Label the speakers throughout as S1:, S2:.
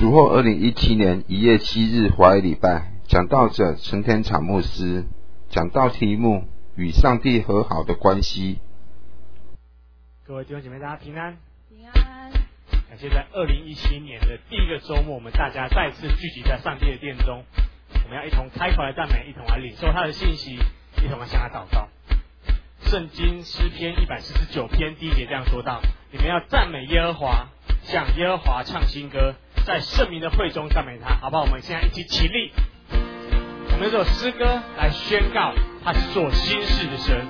S1: 主后2017年1月7日华语礼拜，讲道者陈天场牧师，讲道题目与上帝和好的关系。
S2: 各位弟兄姐妹，大家平安。
S3: 平安。
S2: 感谢在2017年的第一个周末，我们大家再次聚集在上帝的殿中，我们要一同开口来赞美，一同来领受他的信息，一同来向他祷告。圣经诗篇149篇第1节这样说道：你们要赞美耶和华，向耶和华唱新歌，在圣民的会中赞美他。好不好？我们现在一起起立，我们用这首诗歌来宣告他是做新事的神。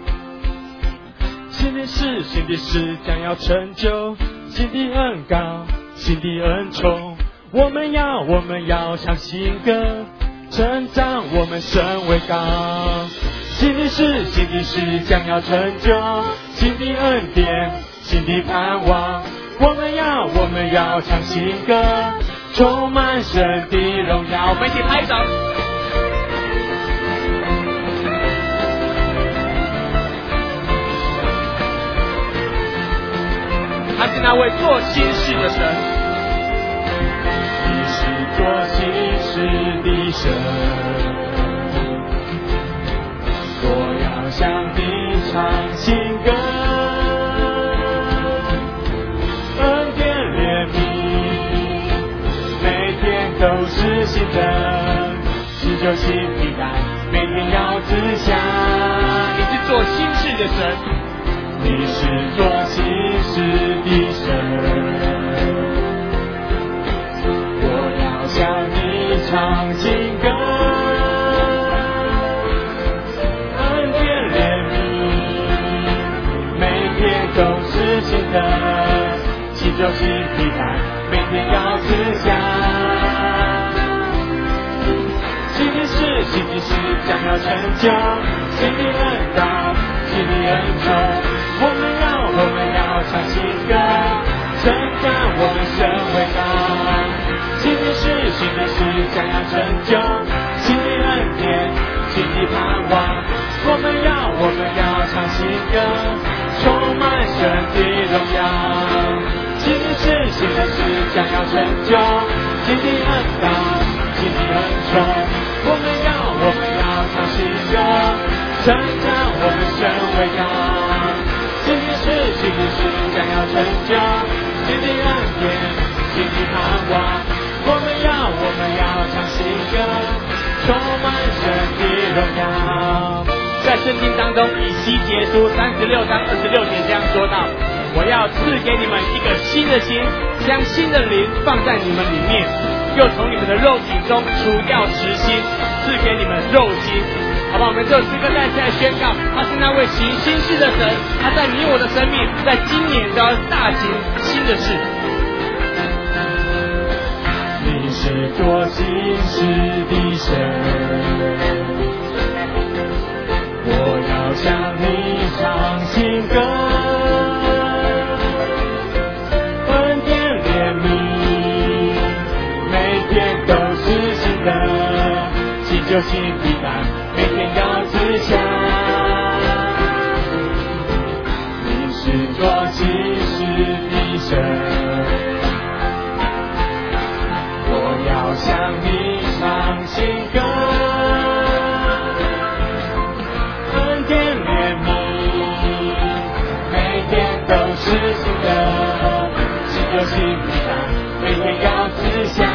S2: 新的事将要成就，新的恩膏，新的恩宠，我们要唱新歌，称赞我们神为高。新的事将要成就，新的恩典，新的盼望，我们要唱新歌，充满神的荣耀。我们一起拍手。他是那位做新事的神，你是做新事的神，我要向你唱新歌，恩典怜悯，每天都是新的，新酒新平安，每天要自享。你是做新事的神，你是做新事的神，我要向你唱新歌，恩典怜悯，每天都是新的，新酒新平安，每天要自享。新的事将要成就，新的恩膏，新的恩宠，我们要唱新歌，称赞我们神为高。新的事将要成就，新的恩典，新的盼望，我们要唱新歌，充满神的荣耀。新的事将要成就，新的恩膏，新的恩宠，我们要唱新歌，称赞我们神为高。新的事将要成就，新的恩典，新的盼望，我们要唱新歌，充满神的荣耀。在圣经当中，以西结书36章26节这样说道：我要赐给你们一个新的心，将新的灵放在你们里面，又从你们的肉体中除掉实心，赐给你们肉心。好吧，我们这首诗歌再次来宣告，他是那位行新事的神，他在你我的生命，在今年都要大行新的事。你是做新事的神，我要向你唱新歌，恩典怜悯，每天都是新的，新酒新平安，每天要自享。你是做新事的神，我要向你唱新歌，恩典怜悯，每天都是新的，新酒新平安，每天要自享。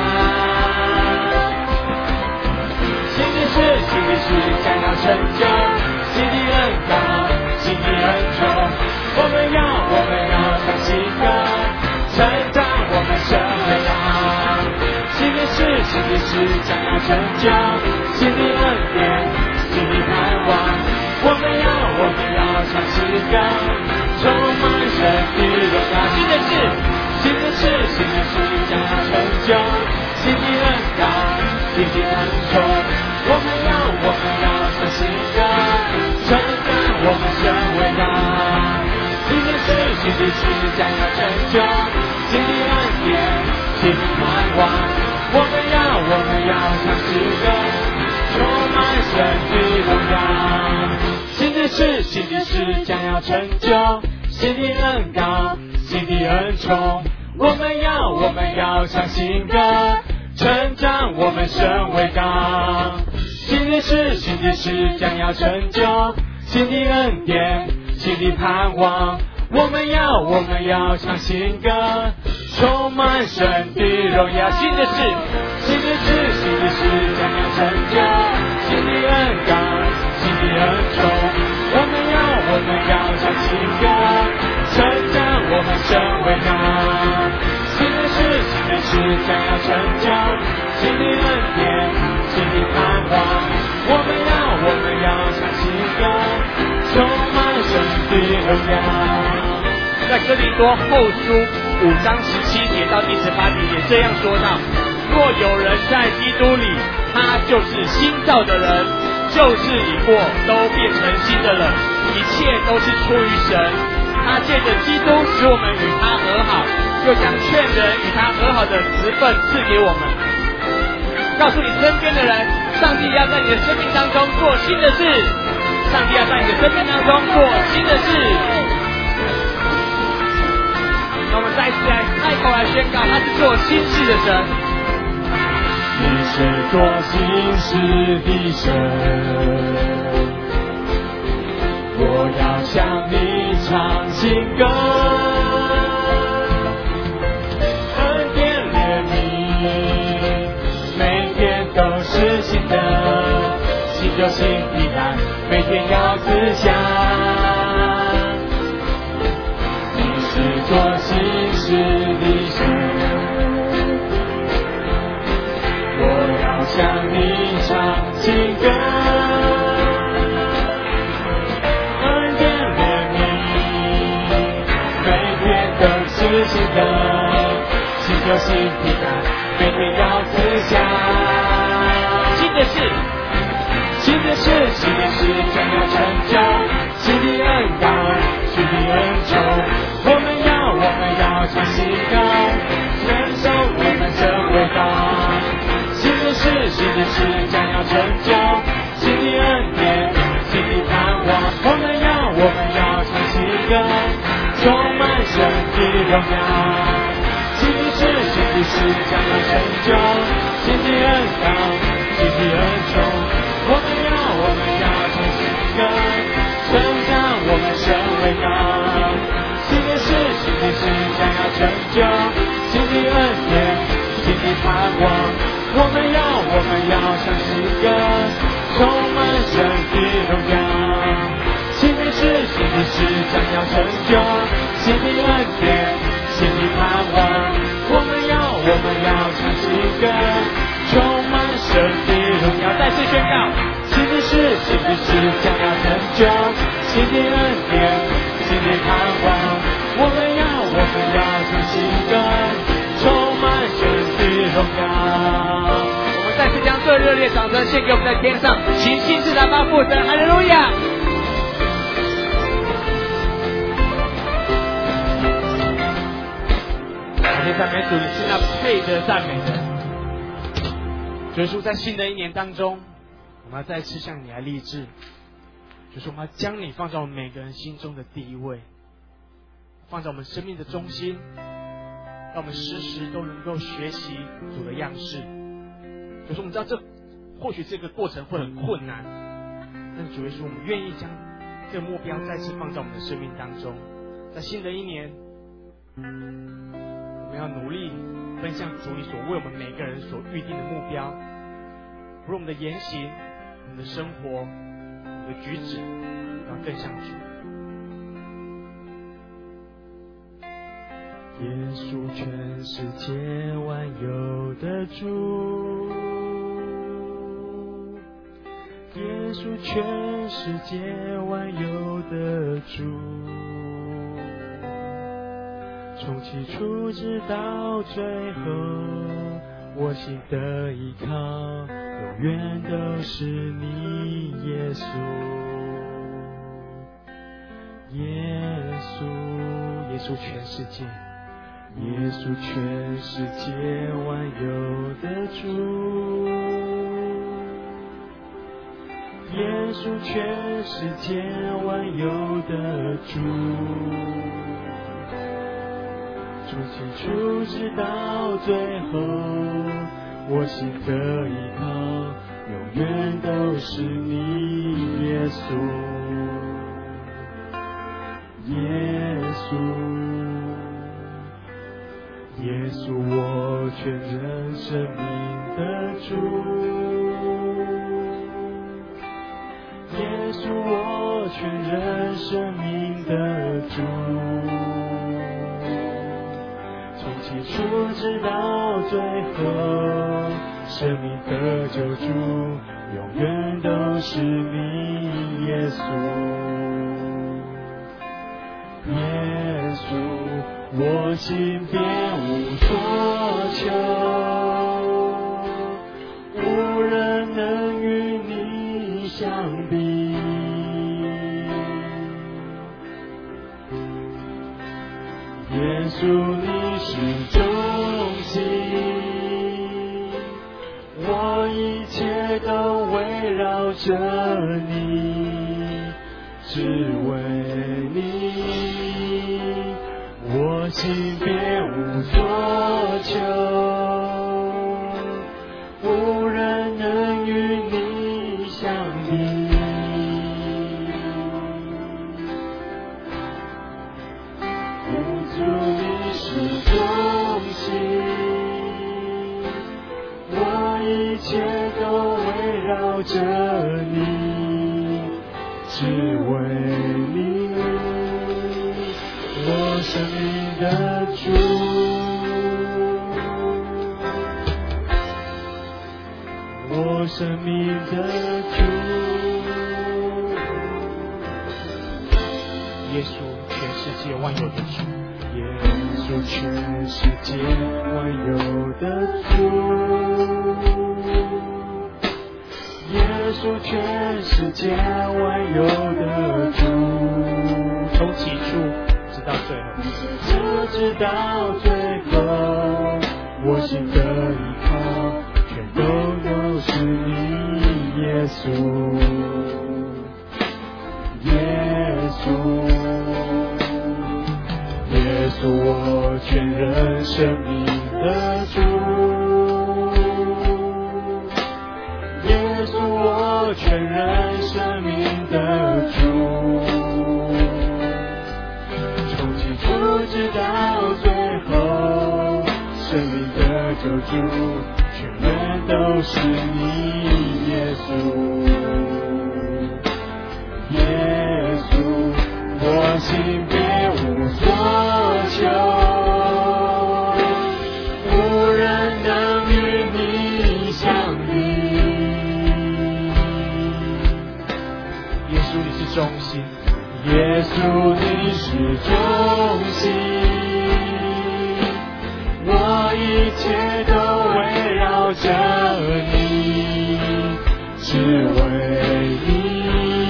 S2: 新的事将要成就，新的恩膏，新的恩宠，我们要唱新歌，称赞我们神为高。新的事将要成就，新的恩典，新的盼望，我们要唱新歌，充满神的荣耀。新的事将要成就，新的恩膏，新的恩宠，我们要唱新歌，称赞我们神为高。新的事将要成就，新的恩典，新的盼望，我们要唱新歌，充满神的荣耀。新的事将要成就，新的恩膏，新的恩宠， 我们要唱新歌，成长我们神伟大。新的事将要成就，新的恩典，新的盼望。我们要唱新歌，充满神的荣耀。新的事将要成就，新的恩膏，新的恩宠。我们要唱新歌，成长我们神伟大。新的事将要成就，新的恩典，新的盼望。我们要唱新歌，充满神的荣耀。
S3: 在哥林多后书5章17节到第18节也这样说道：若有人在基督里，他就是新造的人，旧事已过，都变成新的了。一切都是出于神，他借着基督使我们与他和好，又将劝人与他和好的职分赐给我们。告诉你身边的人，上帝要在你的生命当中做新的事，上帝要在你的生命当中做新的事。那我们再一次来开口来宣告，他是做新事的神。
S2: 你是做新事的神，我要向你唱新歌，恩典怜悯，每天都是新的，新就新的爱，每天要自享。你是做新事的神，我要向你唱新歌。新的，新就新的爱，每天要自享。新的事将要成就，新的恩膏，新的恩宠。我们要唱新歌，承受我们神伟大。新的事将要成就，新的恩典，新的盼望。我们要唱新歌，充满神的荣耀。新的事将要成就，新的恩膏，新的恩宠。我们要唱新歌，成长我们神伟大。新的事将要成就，新的恩典，新的盼望。我们要唱新歌，充满神的荣耀。新的事将要成就，新的恩典，新的盼望。我们要唱新歌，充满神的荣耀。再次宣告，新的事将要成就，新的恩典，新的盼望。我们要唱新歌，充满神的荣耀。
S3: 我们再次将最热烈掌声献给我们在天上行信事的阿爸父神，哈利路亚！赞美主，你是那配得赞美的。耶稣，在新的一年当中，我们要再次向你来立志，就是我们要将你放在我们每个人心中的第一位，放在我们生命的中心，让我们时时都能够学习主的样式。就是我们知道或许这个过程会很困难，但是主耶稣，我们愿意将这个目标再次放在我们的生命当中。在新的一年，我们要努力奔向主你所为我们每个人所预定的目标，无论我们的言行、我们的生活、我们的举止，要更像主。
S2: 耶稣全世界万有的主，耶稣全世界万有的主，从起初直到最后，我心的依靠永远都是你，耶稣，耶稣，耶稣全世界，耶稣全世界万有的主，耶稣全世界万有的主， 从起初直到最后，我心的依靠永远都是你，耶稣，耶稣，耶稣，我全人生命的主，耶稣，我全人生命的主，从起初直到最后，生命的救主永远都是你，耶稣，耶稣，我心别无所求，无人能与你相比，耶稣你是中心，我一切都围绕着你，只为你，我心别无所求，无人能与你相比，主你是中心，我一切都围绕着你，只为你，我生命的主，我生命的主，
S3: 耶稣，全世界万有的主。
S2: 耶稣，全世界万有的主，耶稣，全世界万有的主，
S3: 从起初直到最后，
S2: 直到最后，我心的依靠全都是你，耶稣，耶稣，耶稣，我全人生命的主，耶稣，我全人生命的主，从起初直到最后，生命的救主全然都是你，耶稣，耶稣，我心别无所求，无人能与你相比，
S3: 耶稣你是中心，
S2: 耶稣你是中心，我一切都围绕着你，只为你，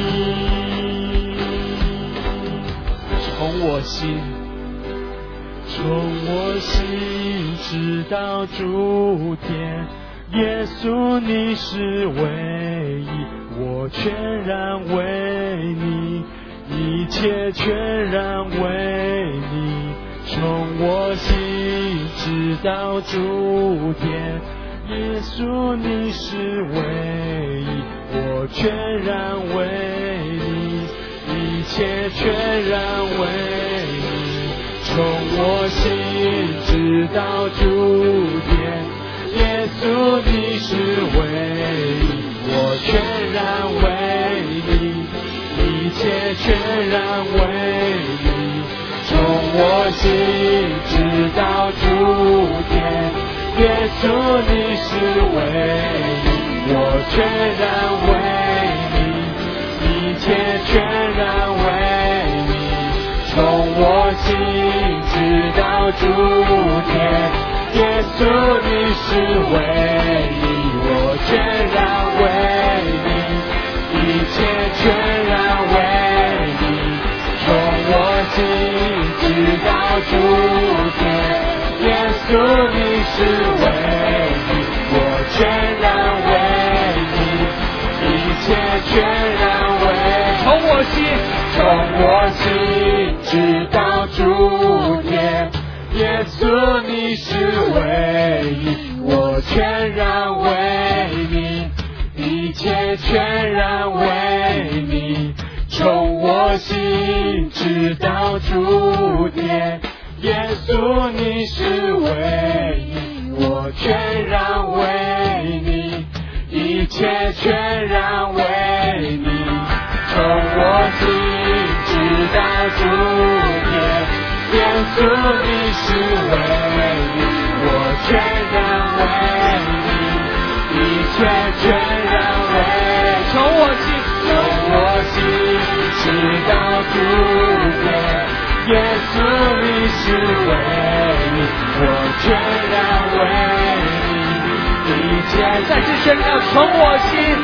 S3: 从我心，
S2: 从我心直到诸天，耶稣你是唯一，我全然为你，一切全然为你，从我心直到诸天，耶稣你是唯一，我全然为你，一切全然为你，从我心直到诸天，耶稣你是唯一，我全然为你，一切全然为你，从我心直到诸天，耶稣你是唯一，我全然为你，一切全然为你，从我心直到诸天，耶稣你是唯一，我全然为你，一切全然为你，从我心直到诸天，耶稣你是唯一，我全然为你，一切全然为，
S3: 从我心，
S2: 从我心直到诸天， 耶稣你是唯一，我全然为你，一切全然为你，从我心直到主点。耶稣你是唯一，我全然为你，一切全然为你，从我心直到主点。耶稣你是唯一，我全然为你，一切全然为，从我心直到主点。耶稣你是唯一，我全然为你，一切再次宣告，从我心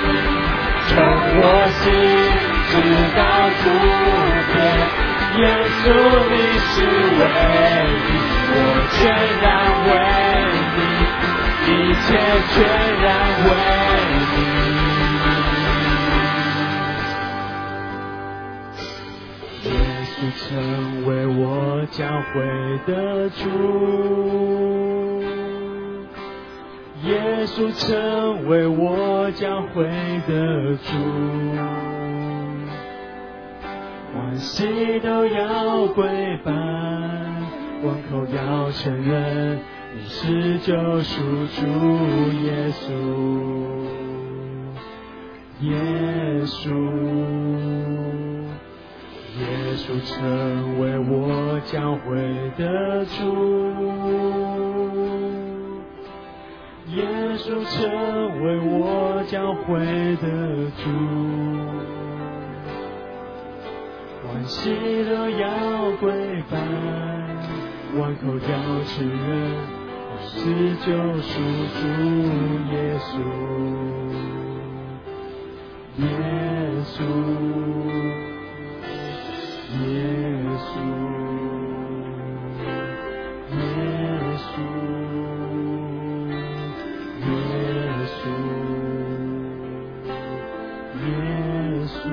S2: 直到主点。耶稣你是唯一，我全然为你，一切全然为你。耶稣成为我教会的主，耶稣成为我教会的主，万膝都要跪拜，万口要承认你是救赎主耶稣，耶稣成为我教会的主，耶稣成为我教会的主，万膝都要跪拜，万口要承认我是救赎主耶稣，耶稣，耶稣，耶稣，耶稣，耶稣。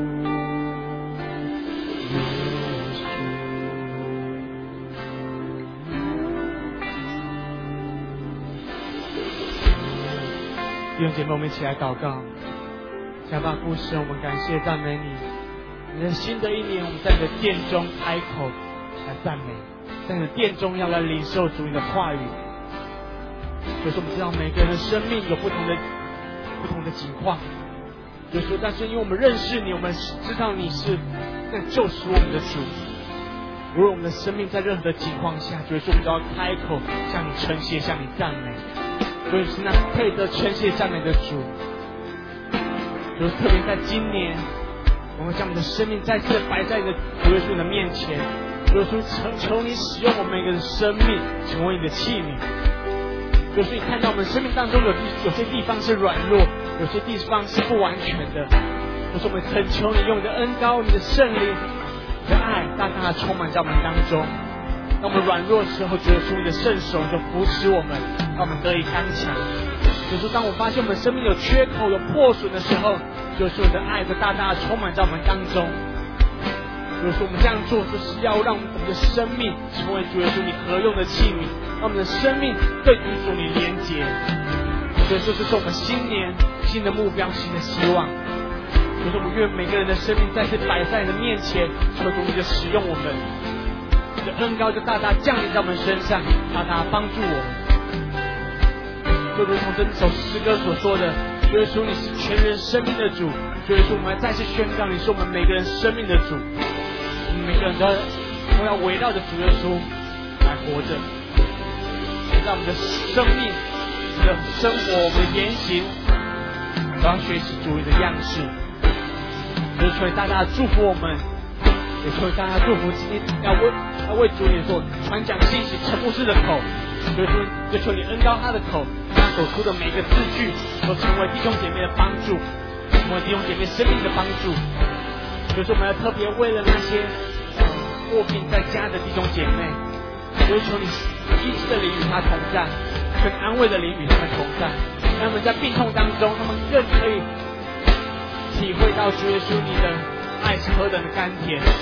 S2: 弟兄姐妹，我们一起来祷告。想把父神，我们感谢赞美你。你的新的一年，我们在你的殿中开口来赞美，在你的殿中要来领受主你的话语。就是我们知道每个人的生命有不同的情况，有时候，但是因为我们认识你，我们知道你是那救赎我们的主。无论我们的生命在任何的情况下，就是我们都要开口向你称谢，向你赞美。所以是那配得称谢赞美的主。就是特别在今年，我们将我们的生命再次摆在你的主耶稣的面前，主耶稣求你使用我们每个人的生命成为你的器皿。主耶稣，你看到我们生命当中有些地方是软弱，有些地方是不完全的，主耶稣，我们恳求你用你的恩膏、你的圣灵、你的爱大大的充满在我们当中。当我们软弱的时候，主耶稣，你的圣手就扶持我们，让我们得以刚强。主耶稣，当我发现我们生命有缺口、有破损的时候，主耶稣，你的爱就大大的充满在我们当中。主耶稣，我们这样做就是要让我们的生命成为主耶稣你合用的器皿，让我们的生命对主你连结。主耶稣，这是我们新年新的目标、新的希望。主耶稣，我们愿每个人的生命再次摆在你的面前，求主你就使用我们。你的恩膏就大大降临在我们身上，大大帮助我们。就如同这首诗歌所说的，主耶稣，你是全人生命的主。主耶稣，我们再次宣告，你是我们每个人生命的主。我们每个人都要围绕着主耶稣来活着，让我们的生命、我们的生活、我们的言行，都要学习主你的样式。就求你大大祝福我们。也求大家祝福今天要为主你所传讲信息陈牧师的口，就求你恩膏他的口，他所出的每个字句都成为弟兄姐妹的帮助，成为弟兄姐妹生命的帮助。所以说我们要特别为了那些卧病在家的弟兄姐妹，就求你医治的灵与他同在，跟安慰的灵与他们同在，让他们在病痛当中，他们更可以体会到主耶稣你的爱是何等的甘甜，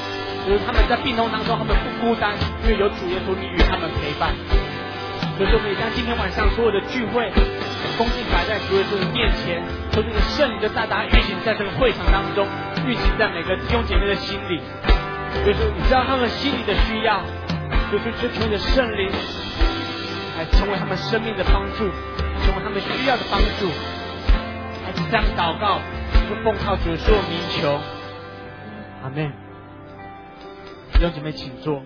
S3: 就是他们在病痛当中，他们不孤单，因为有主耶稣你与他们陪伴。所以说，我们也将今天晚上所有的聚会，恭敬摆在主耶稣的面前，求这个圣灵的大大运行在这个会场当中，运行在每个弟兄姐妹的心里。所以说，你知道他们心里的需要，就求你的圣灵来成为他们生命的帮助，成为他们需要的帮助。还是这样祷告，就奉靠主耶稣的名求，阿们。弟兄姐妹，请坐。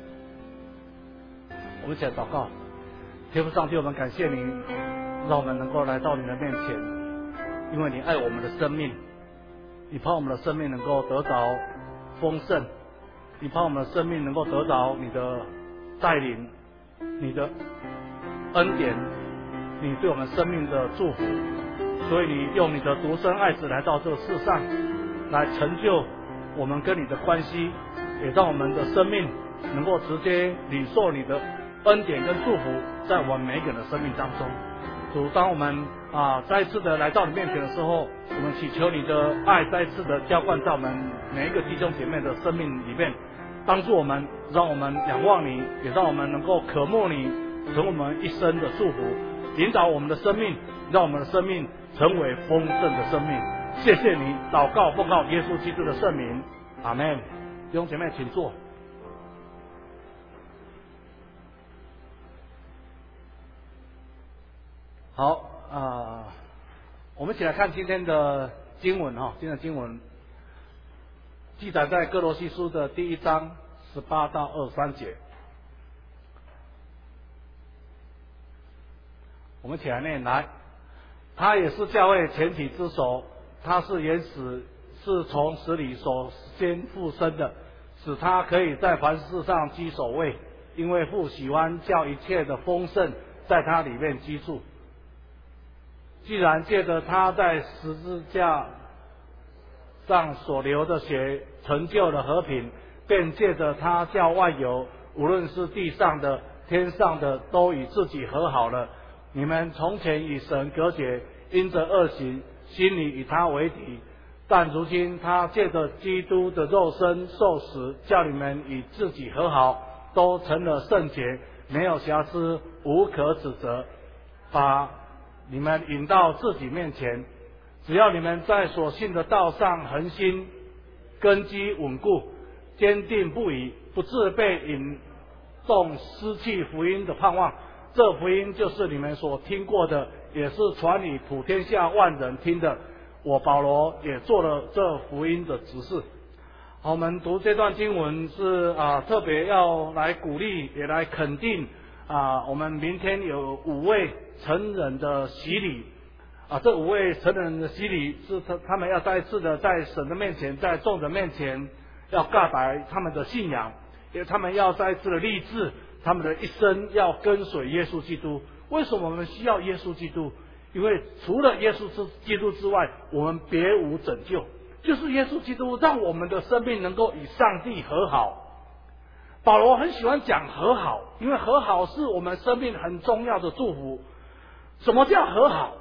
S4: 我们一起来祷告。天父上帝，我们感谢你，让我们能够来到你的面前，因为你爱我们的生命，你盼我们的生命能够得着丰盛，你盼我们的生命能够得着你的带领，你的恩典，你对我们生命的祝福。所以你用你的独生爱子来到这个世上，来成就我们跟你的关系，也让我们的生命能够直接领受你的恩典跟祝福在我们每一个人的生命当中。主，当我们再一次的来到你面前的时候，我们祈求你的爱再一次的浇灌在我们每一个弟兄姐妹的生命里面，帮助我们，让我们仰望你，也让我们能够渴慕你，成为我们一生的祝福，引导我们的生命，让我们的生命成为丰盛的生命。谢谢你，祷告奉靠耶稣基督的圣名，阿们。弟兄姐妹请坐。好我们一起来看今天的经文今天的经文记载在哥罗西书的第1章18到23节。我们一起来念来。他也是教会前体之首，他是原始，是从死里首先复生的，使他可以在凡事上居首位，因为父喜欢叫一切的丰盛在他里面居住。既然借着他在十字架上所流的血成就了和平，便借着他叫万有，无论是地上的天上的，都与自己和好了。你们从前与神隔绝，因着恶行，心里与他为敌，但如今他借着基督的肉身受死，叫你们与自己和好，都成了圣洁，没有瑕疵，无可指责，把你们引到自己面前。只要你们在所信的道上恒心，根基稳固，坚定不移，不致被引动失去福音的盼望。这福音就是你们所听过的，也是传与普天下万人听的。我保罗也做了这福音的指示。好，我们读这段经文是特别要来鼓励，也来肯定我们明天有5位成人的洗礼这5位成人的洗礼是他们要再一次的在神的面前，在众人面前要告白他们的信仰，因为他们要再一次的立志他们的一生要跟随耶稣基督。为什么我们需要耶稣基督？因为除了耶稣基督之外，我们别无拯救。就是耶稣基督让我们的生命能够与上帝和好。保罗很喜欢讲和好，因为和好是我们生命很重要的祝福。什么叫和好？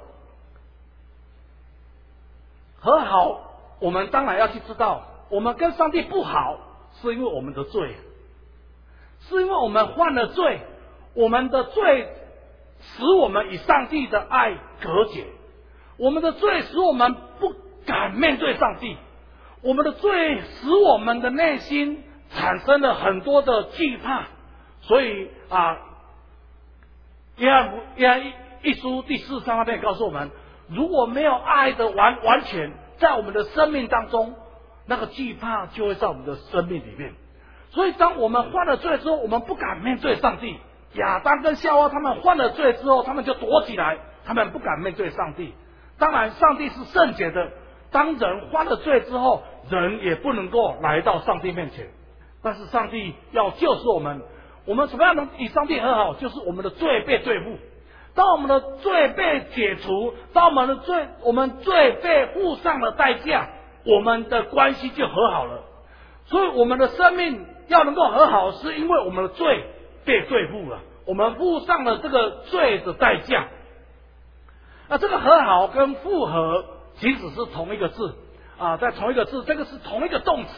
S4: 和好，我们当然要去知道，我们跟上帝不好，是因为我们的罪，是因为我们犯了罪，我们的罪使我们与上帝的爱隔绝，我们的罪使我们不敢面对上帝，我们的罪使我们的内心产生了很多的惧怕。所以约翰一书第4章那边告诉我们，如果没有爱的完全在我们的生命当中，那个惧怕就会在我们的生命里面。所以当我们犯了罪之后，我们不敢面对上帝。亚当跟夏娃他们犯了罪之后，他们就躲起来，他们不敢面对上帝。当然上帝是圣洁的，当人犯了罪之后，人也不能够来到上帝面前。但是上帝要救赎我们，我们怎么样能与上帝和好？就是我们的罪被对付。当我们的罪被解除，当我们罪被付上了代价，我们的关系就和好了。所以我们的生命要能够和好，是因为我们的罪被对付了，我们付上了这个罪的代价。那这个和好跟复合其实是同一个字在同一个字，这个是同一个动词，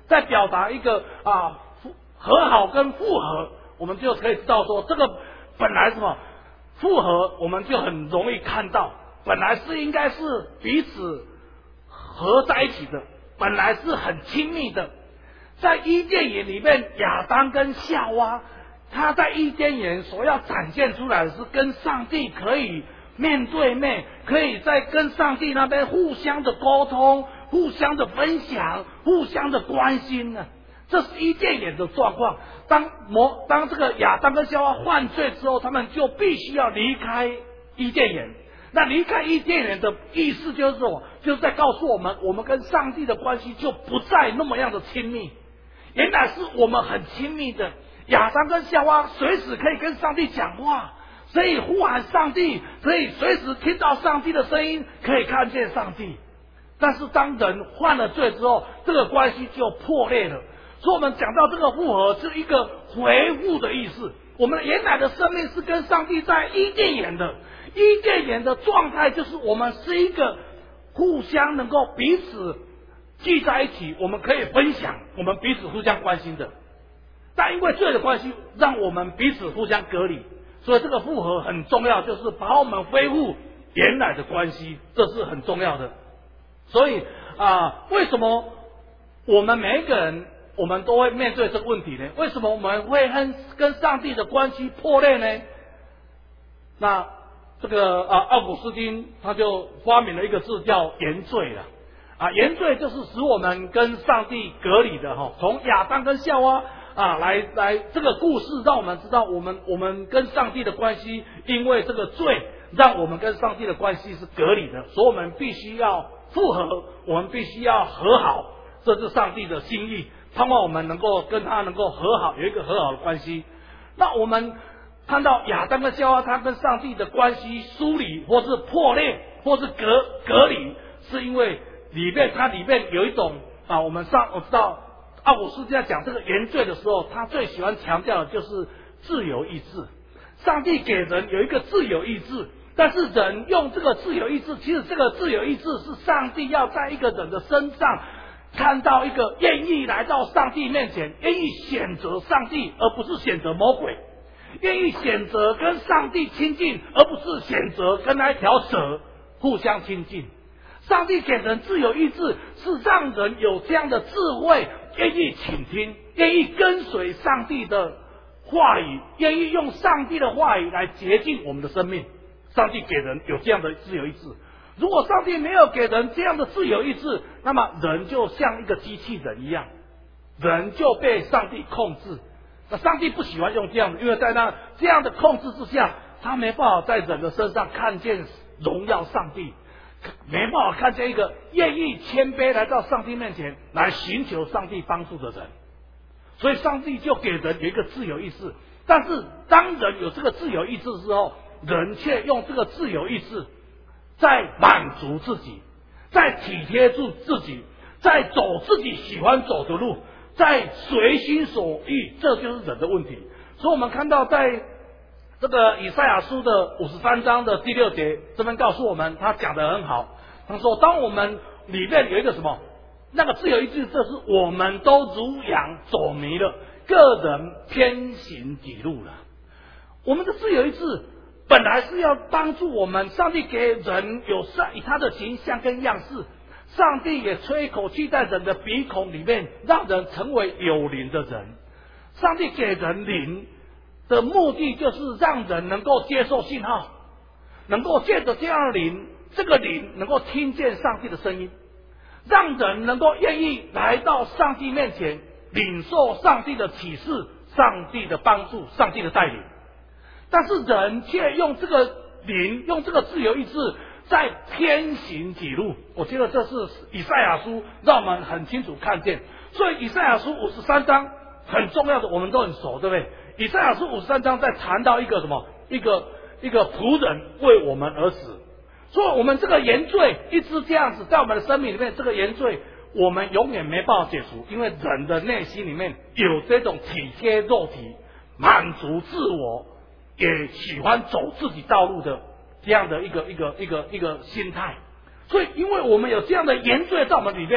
S4: 在表达一个和好跟复合，我们就可以知道说，这个本来什么复合，我们就很容易看到，本来是应该是彼此合在一起的，本来是很亲密的。在伊甸园里面，亚当跟夏娃，他在伊甸园所要展现出来的是跟上帝可以面对面，可以在跟上帝那边互相的沟通，互相的分享，互相的关心呢。这是伊甸园的状况。当这个亚当跟夏娃犯罪之后，他们就必须要离开伊甸园。那离开伊甸园的意思就是什么？就是在告诉我们，我们跟上帝的关系就不再那么样的亲密。原来是我们很亲密的，亚当跟夏娃随时可以跟上帝讲话，所以呼喊上帝，所以随时听到上帝的声音，可以看见上帝。但是当人犯了罪之后，这个关系就破裂了。所以我们讲到这个复合是一个回复的意思。我们原来的生命是跟上帝在伊甸园的，伊甸园的状态就是我们是一个互相能够彼此聚在一起，我们可以分享，我们彼此互相关心的。但因为罪的关系，让我们彼此互相隔离，所以这个复合很重要，就是把我们恢复原来的关系，这是很重要的。所以为什么我们每一个人我们都会面对这个问题呢？为什么我们会跟上帝的关系破裂呢？那这个奥古斯丁他就发明了一个字叫原罪了。原罪就是使我们跟上帝隔离的哈。从亚当跟夏娃来这个故事让我们知道我们跟上帝的关系，因为这个罪让我们跟上帝的关系是隔离的，所以我们必须要复合，我们必须要和好，这是上帝的心意，盼望我们能够跟他能够和好，有一个和好的关系。那我们看到亚当跟夏娃他跟上帝的关系疏离或是破裂或是隔离，是因为它里面有一种我知道奥古斯丁在讲这个原罪的时候，他最喜欢强调的就是自由意志。上帝给人有一个自由意志，但是人用这个自由意志，其实这个自由意志是上帝要在一个人的身上看到一个愿意来到上帝面前，愿意选择上帝而不是选择魔鬼，愿意选择跟上帝亲近而不是选择跟那一条蛇互相亲近。上帝给人自由意志，是让人有这样的智慧，愿意倾听，愿意跟随上帝的话语，愿意用上帝的话语来洁净我们的生命。上帝给人有这样的自由意志。如果上帝没有给人这样的自由意志，那么人就像一个机器人一样，人就被上帝控制。那上帝不喜欢用这样的，因为在这样的控制之下，他没办法在人的身上看见荣耀上帝，没办法看见一个愿意谦卑来到上帝面前来寻求上帝帮助的人。所以上帝就给人有一个自由意志，但是当人有这个自由意志之后，人却用这个自由意志在满足自己，在体贴住自己，在走自己喜欢走的路，在随心所欲，这就是人的问题。所以我们看到在这个以赛亚书的53章的第6节，这边告诉我们，他讲得很好。他说，当我们里面有一个什么，那个自由意志，就是我们都如羊走迷了，个人偏行己路了。我们的自由意志本来是要帮助我们，上帝给人有以他的形象跟样式，上帝也吹一口气在人的鼻孔里面，让人成为有灵的人。上帝给人灵的目的就是让人能够接受信号，能够借着这样的灵，这个灵能够听见上帝的声音，让人能够愿意来到上帝面前，领受上帝的启示，上帝的帮助，上帝的带领。但是人却用这个灵，用这个自由意志在偏行己路。我觉得这是以赛亚书让我们很清楚看见。所以以赛亚书53章很重要的，我们都很熟，对不对？以赛亚书53章在谈到一个什么，一个仆人为我们而死。所以我们这个原罪一直这样子在我们的生命里面，这个原罪我们永远没办法解除，因为人的内心里面有这种体贴肉体、满足自我，也喜欢走自己道路的这样的一个心态。所以因为我们有这样的原罪在我们里面，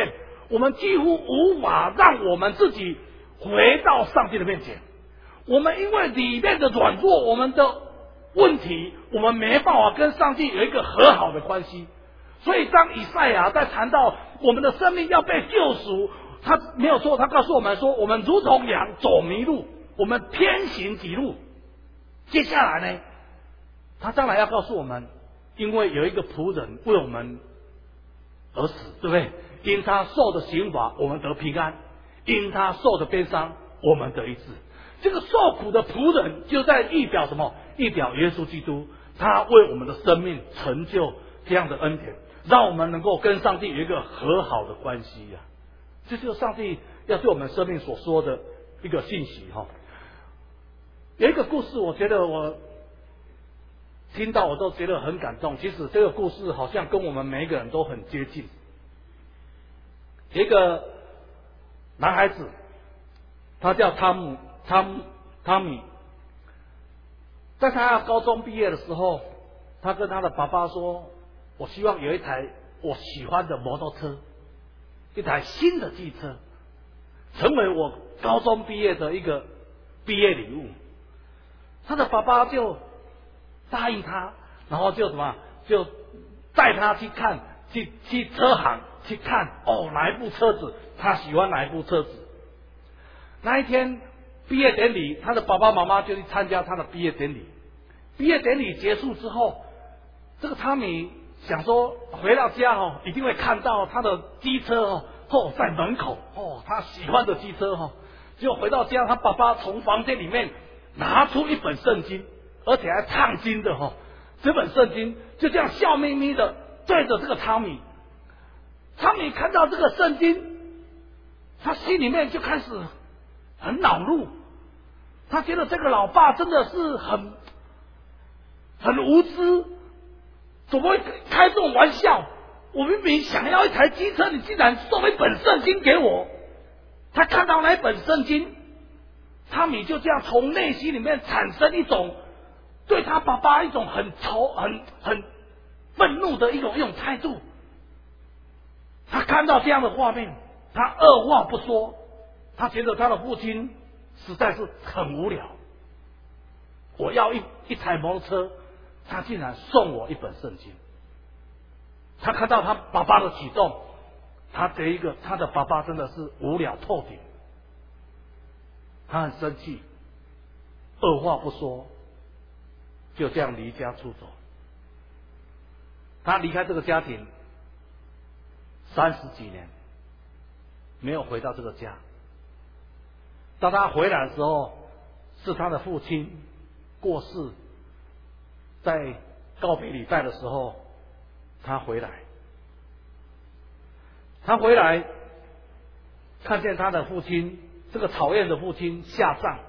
S4: 我们几乎无法让我们自己回到上帝的面前。我们因为里面的软弱，我们的问题，我们没办法跟上帝有一个和好的关系。所以当以赛亚在谈到我们的生命要被救赎，他没有错，他告诉我们说，我们如同羊走迷路，我们偏行己路。接下来呢，他当然要告诉我们，因为有一个仆人为我们而死，对不对？因他受的刑罚，我们得平安；因他受的鞭伤，我们得医治。这个受苦的仆人就在预表什么？预表耶稣基督，他为我们的生命成就这样的恩典，让我们能够跟上帝有一个和好的关系呀。这就是上帝要对我们生命所说的一个信息哈。有一个故事，我觉得我听到我都觉得很感动。其实这个故事好像跟我们每一个人都很接近。一个男孩子，他叫汤米，在他要高中毕业的时候，他跟他的爸爸说：“我希望有一台我喜欢的摩托车，一台新的汽车，成为我高中毕业的一个毕业礼物。”他的爸爸就答应他，然后就就带他去看，去车行去看哪一部车子，他喜欢哪一部车子。那一天毕业典礼，他的爸爸妈妈就去参加他的毕业典礼。毕业典礼结束之后，这个汤米想说回到家一定会看到他的机车在门口他喜欢的机车结果回到家，他爸爸从房间里面拿出一本圣经，而且还烫金的这本圣经就这样笑眯眯的对着这个汤米。汤米看到这个圣经，他心里面就开始很恼怒，他觉得这个老爸真的是很无知，怎么会开这种玩笑？我明明想要一台机车，你竟然送一本圣经给我。他看到那一本圣经，汤米就这样从内心里面产生一种对他爸爸一种很愤怒的一种态度。他看到这样的画面，他二话不说，他觉得他的父亲实在是很无聊。我要一台摩托车，他竟然送我一本圣经。他看到他爸爸的举动，他的爸爸真的是无聊透顶。他很生气，二话不说，就这样离家出走。他离开这个家庭30几年，没有回到这个家。当他回来的时候，是他的父亲过世，在告别礼拜的时候，他回来。他回来看见他的父亲，这个讨厌的父亲下葬。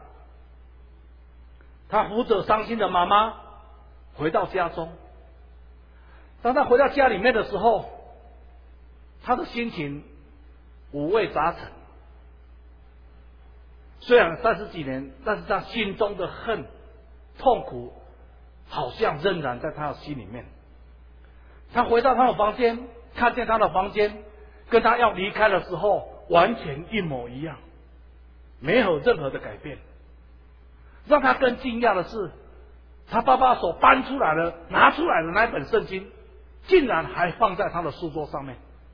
S4: 他扶着伤心的妈妈回到家中。当他回到家里面的时候，他的心情五味杂陈。虽然30几年，但是他心中的恨、痛苦，好像仍然在他的心里面。他回到他的房间，看见他的房间跟他要离开的时候完全一模一样，没有任何的改变。让他更惊讶的是，他爸爸所搬出来的、拿出来的那本圣经，竟然还放在他的书桌上面。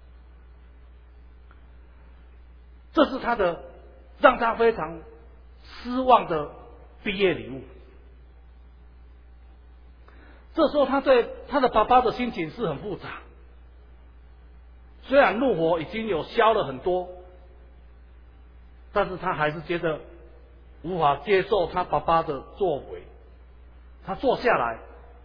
S4: 这是他的让他非常失望的毕业礼物。这时候他对他的爸爸的心情是很复杂。虽然怒火已经有消了很多，但是他还是觉得无法接受他爸爸的作为。他坐下来，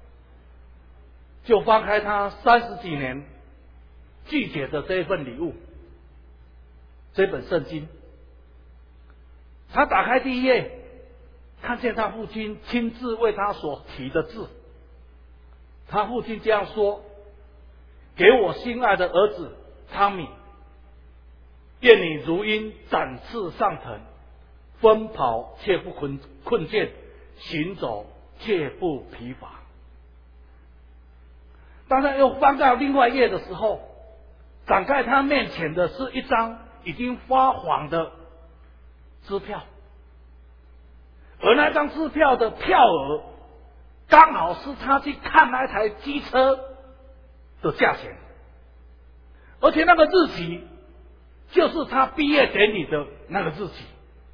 S4: 就翻开他30几年拒绝的这一份礼物，这本圣经。他打开第一页，看见他父亲亲自为他所提的字。他父亲这样说：“给我心爱的儿子汤米，愿你如鹰展翅上腾，奔跑却不困倦，行走却不疲乏。”当他又翻到另外一页的时候， 展开他面前的是一张已经发黄的支票，而那张支票的票额刚好是他去看那台机车的价钱，而且那个日期就是他毕业典礼的那个日期。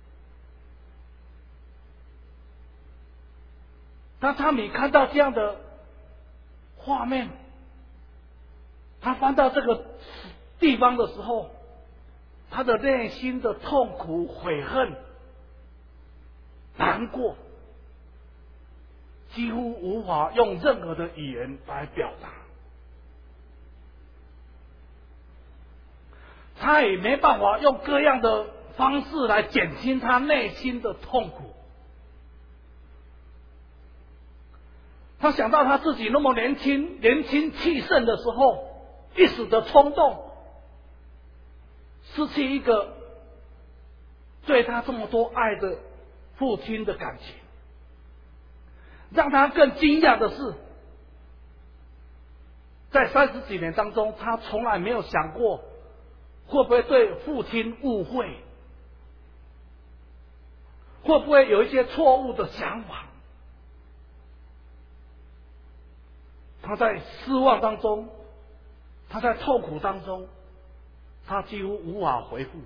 S4: 当汤米看到这样的画面，他翻到这个地方的时候，他的内心的痛苦、悔恨、难过，几乎无法用任何的语言来表达。他也没办法用各样的方式来减轻他内心的痛苦。他想到他自己那么年轻气盛的时候，一时的冲动，失去一个对他这么多爱的父亲的感情。让他更惊讶的是，在30几年当中，他从来没有想过会不会对父亲误会，会不会有一些错误的想法。他在失望当中，他在痛苦当中，他几乎无法回复。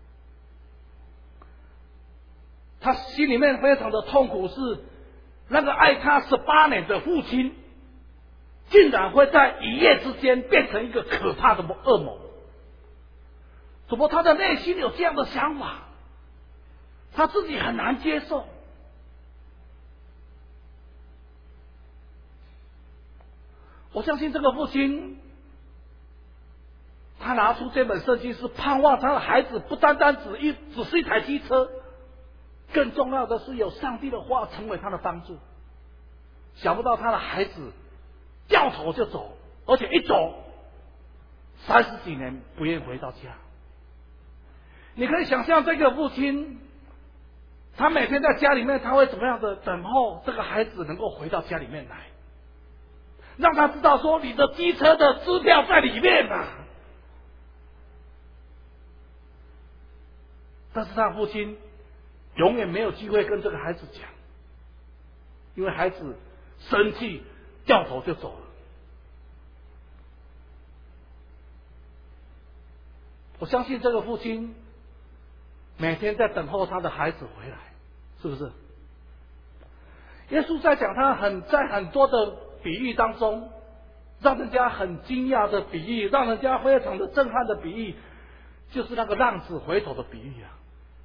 S4: 他心里面非常的痛苦，是那个爱他18年的父亲，竟然会在一夜之间变成一个可怕的恶魔。怎么他的内心有这样的想法？他自己很难接受。我相信这个父亲，他拿出这本圣经是盼望他的孩子不单单只是一台机车，更重要的是有上帝的话成为他的帮助。想不到他的孩子掉头就走，而且一走30几年不愿回到家。你可以想象这个父亲，他每天在家里面，他会怎么样的等候这个孩子能够回到家里面来，让他知道说你的机车的支票在里面啊。但是他父亲永远没有机会跟这个孩子讲，因为孩子生气掉头就走了。我相信这个父亲每天在等候他的孩子回来，是不是？耶稣在讲他在很多的比喻当中，让人家很惊讶的比喻，让人家非常的震撼的比喻，就是那个浪子回头的比喻啊。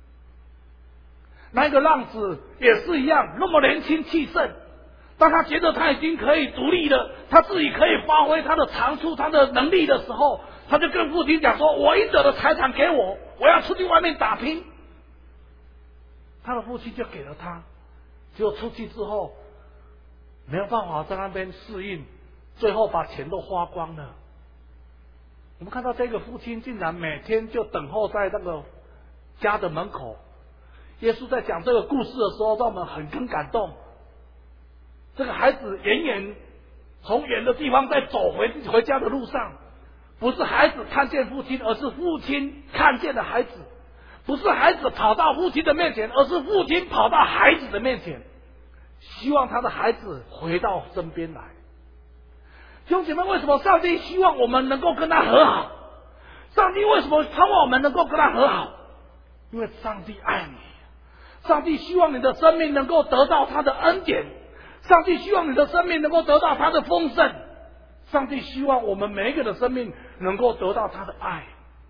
S4: 那个浪子也是一样，那么年轻气盛，当他觉得他已经可以独立了，他自己可以发挥他的长处、他的能力的时候，他就跟父亲讲说：“我应得的财产给我，我要出去外面打拼。”他的父亲就给了他，结果出去之后没有办法在那边适应，最后把钱都花光了。我们看到这个父亲竟然每天就等候在那个家的门口。耶稣在讲这个故事的时候，让我们很感动。这个孩子从远的地方在走回家的路上，不是孩子看见父亲，而是父亲看见了孩子；不是孩子跑到父亲的面前，而是父亲跑到孩子的面前，希望他的孩子回到身边来。弟兄姐妹，为什么上帝希望我们能够跟他和好？上帝为什么盼望我们能够跟他和好？因为上帝爱你。上帝希望你的生命能够得到他的恩典，上帝希望你的生命能够得到他的丰盛，上帝希望我们每一个人的生命能够得到他的爱。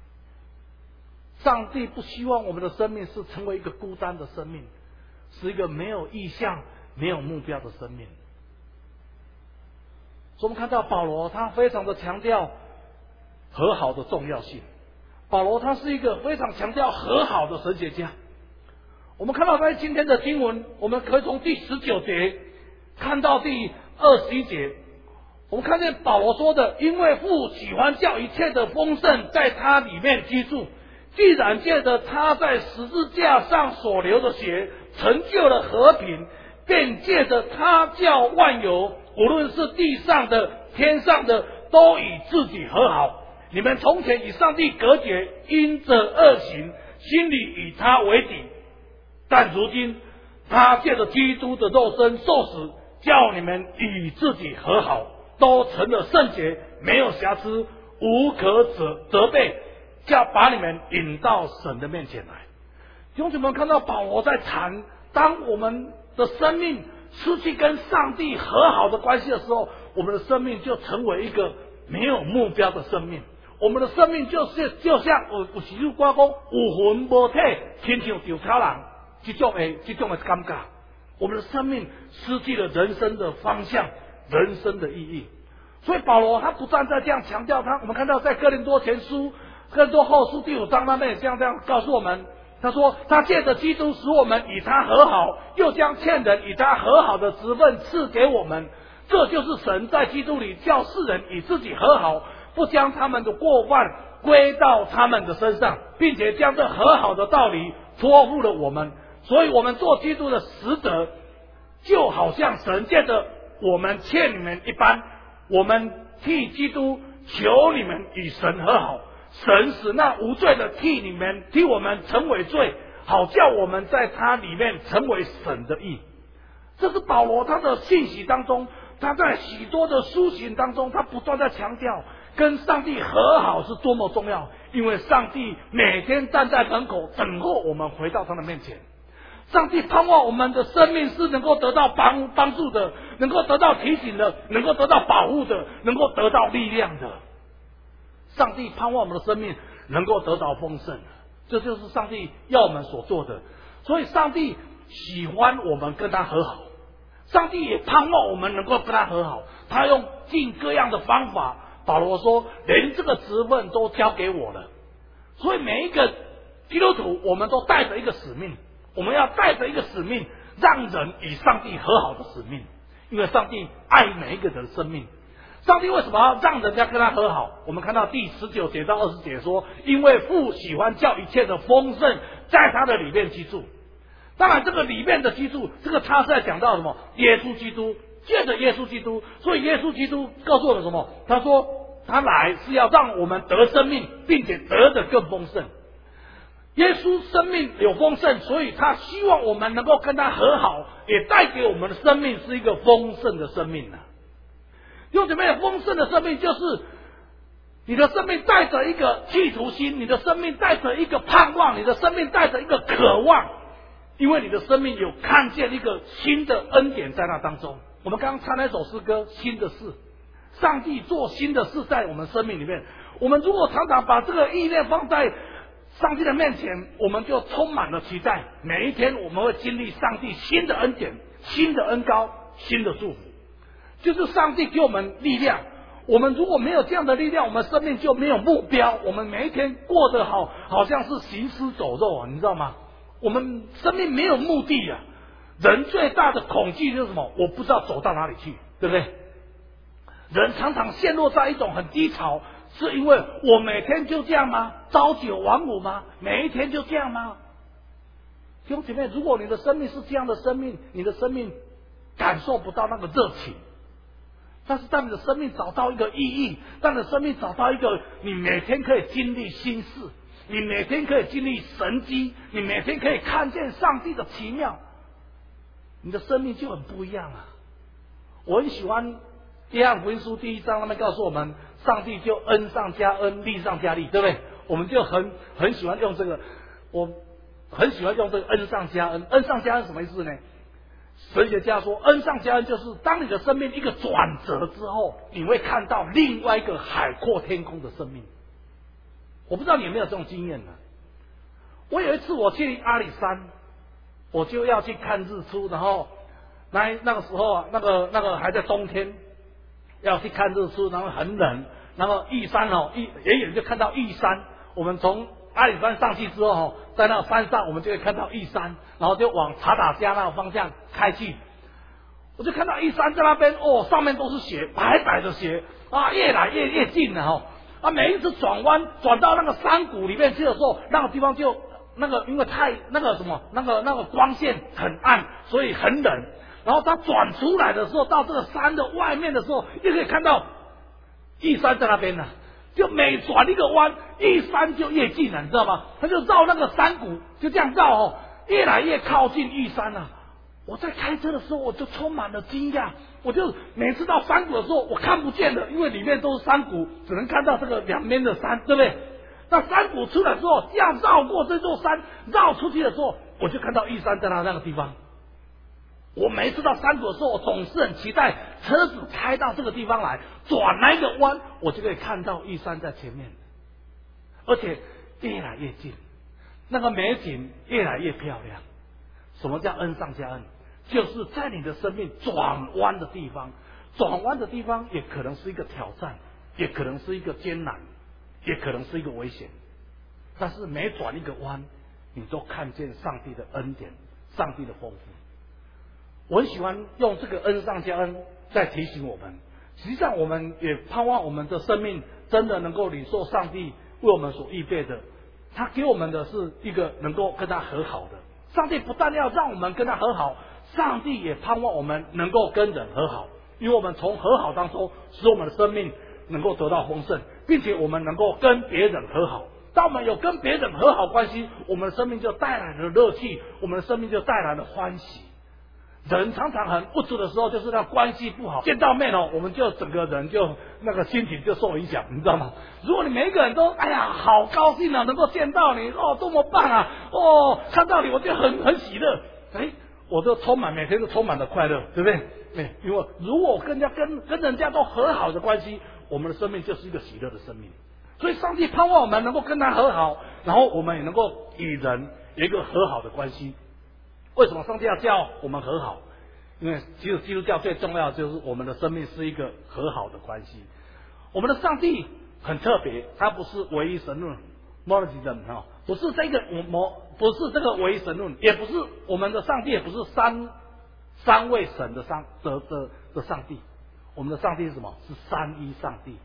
S4: 上帝不希望我们的生命是成为一个孤单的生命，是一个没有意向、没有目标的生命。所以我们看到保罗他非常的强调和好的重要性。保罗他是一个非常强调和好的神学家。我们看到在今天的经文，我们可以从第19节看到第21节，我们看见保罗说的：“因为父喜欢叫一切的丰盛在他里面居住，既然借着他在十字架上所流的血成就了和平，便借着他叫万有，无论是地上的、天上的，都与自己和好， 你们从前与上帝隔绝，因着恶行，心里与他为敌。但如今他借着基督的肉身受死，叫你们与自己和好，都成了圣洁，没有瑕疵，无可责备，叫把你们引到神的面前来。弟兄姊妹，看到保罗在谈，当我们的生命失去跟上帝和好的关系的时候，我们的生命就成为一个没有目标的生命。我们的生命就像有时候我讲有魂无体，亲像稻草人这种的感觉。我们的生命失去了人生的方向，人生的意义。所以保罗他不断在这样强调我们看到在哥林多前书、哥林多后书第5章那边也这样告诉我们，他说他借着基督使我们与他和好，又将欠人与他和好的职分赐给我们。这就是神在基督里叫世人与自己和好，不将他们的过犯归到他们的身上，并且将这和好的道理托付了我们。所以我们做基督的使者，就好像神借着我们欠你们一般，我们替基督求你们与神和好，神使那无罪的替我们成为罪，好叫我们在他里面成为神的义。这是保罗他的信息当中，他在许多的书信当中，他不断在强调跟上帝和好是多么重要，因为上帝每天站在门口等候我们回到他的面前。上帝盼望我们的生命是能够得到帮助的，能够得到提醒的，能够得到保护的，能够得到力量的。上帝盼望我们的生命能够得到丰盛，这就是上帝要我们所做的。所以上帝喜欢我们跟他和好，上帝也盼望我们能够跟他和好，他用尽各样的方法。保罗说连这个职分都交给我了。所以每一个基督徒我们都带着一个使命，我们要带着一个使命，让人与上帝和好的使命。因为上帝爱每一个人的生命。上帝为什么要让人家跟他和好？我们看到第19节到20节说，因为父喜欢叫一切的丰盛在他的里面居住。当然这个里面的居住，这个他是在讲到什么？耶稣基督，借着耶稣基督。所以耶稣基督告诉我们什么？他说他来是要让我们得生命，并且得的更丰盛。耶稣生命有丰盛，所以他希望我们能够跟他和好，也带给我们的生命是一个丰盛的生命。用什么样丰盛的生命？就是你的生命带着一个企图心，你的生命带着一个盼望，你的生命带着一个渴望，因为你的生命有看见一个新的恩典在那当中。我们刚刚唱那首诗歌，新的事，上帝做新的事在我们生命里面。我们如果常常把这个意念放在上帝的面前，我们就充满了期待，每一天我们会经历上帝新的恩典、新的恩膏、新的祝福。就是上帝给我们力量。我们如果没有这样的力量，我们生命就没有目标，我们每一天过得好像是行尸走肉啊，你知道吗？我们生命没有目的啊。人最大的恐惧就是什么？我不知道走到哪里去，对不对？人常常陷落在一种很低潮，是因为我每天就这样吗？朝九晚五吗？每一天就这样吗？弟兄姐妹，如果你的生命是这样的生命，你的生命感受不到那个热情。但是当你的生命找到一个意义，当你的生命找到一个你每天可以经历新事，你每天可以经历神迹，你每天可以看见上帝的奇妙，你的生命就很不一样啊。我很喜欢约翰福音书第1章那边告诉我们，上帝就恩上加恩，利上加利，对不对？我们就很喜欢用这个，我很喜欢用这个恩上加恩。恩上加恩什么意思呢？神学家说，恩上加恩就是当你的生命一个转折之后，你会看到另外一个海阔天空的生命。我不知道你有没有这种经验呢？我有一次我去阿里山，我就要去看日出，然后那个时候啊，那个还在冬天，要去看日出，然后很冷，然后玉山远远就看到玉山。我们从阿里山上去之后，在那个山上我们就会看到玉山，然后就往查打家那个方向开去。我就看到玉山在那边，上面都是雪，白白的雪啊，越来越近了每一次转弯转到那个山谷里面去的时候，那个地方就因为太那个光线很暗，所以很冷。然后它转出来的时候，到这个山的外面的时候，又可以看到玉山在那边呢。 就每转一个弯，玉山就越近了，你知道吗？他就绕那个山谷，就这样绕哦，越来越靠近玉山啊。我在开车的时候，我就充满了惊讶。我就每次到山谷的时候，我看不见了，因为里面都是山谷，只能看到这个两边的山，对不对？那山谷出来之后，这样绕过这座山，绕出去的时候，我就看到玉山在那个地方。我每一次到山谷的时候，我总是很期待车子开到这个地方来，转那个弯，我就可以看到玉山在前面，而且越来越近，那个美景越来越漂亮。什么叫恩上加恩？就是在你的生命转弯的地方，转弯的地方也可能是一个挑战，也可能是一个艰难，也可能是一个危险，但是每转一个弯，你都看见上帝的恩典，上帝的丰富。我很喜欢用这个恩上加恩在提醒我们，实际上我们也盼望我们的生命真的能够领受上帝为我们所预备的，他给我们的是一个能够跟他和好的。上帝不但要让我们跟他和好，上帝也盼望我们能够跟人和好，因为我们从和好当中使我们的生命能够得到丰盛，并且我们能够跟别人和好。当我们有跟别人和好关系，我们的生命就带来了乐趣，我们的生命就带来了欢喜。人常常很不足的时候，就是那关系不好，见到面哦，我们就整个人就那个心情就受影响，你知道吗？如果你每一个人都哎呀好高兴啊，能够见到你哦，多么棒啊哦，看到你我就很喜乐，我就每天都充满了快乐，对不对？因为如果跟人家都和好的关系，我们的生命就是一个喜乐的生命。所以上帝盼望我们能够跟他和好，然后我们也能够与人有一个和好的关系。为什么上帝要叫我们和好？因为其实基督教最重要的就是我们的生命是一个和好的关系。我们的上帝很特别，他不是唯一神论 monotheism 不是这个唯一神论，也不是我们的上帝，也不是三位神的上帝。我们的上帝是什么？是三一上帝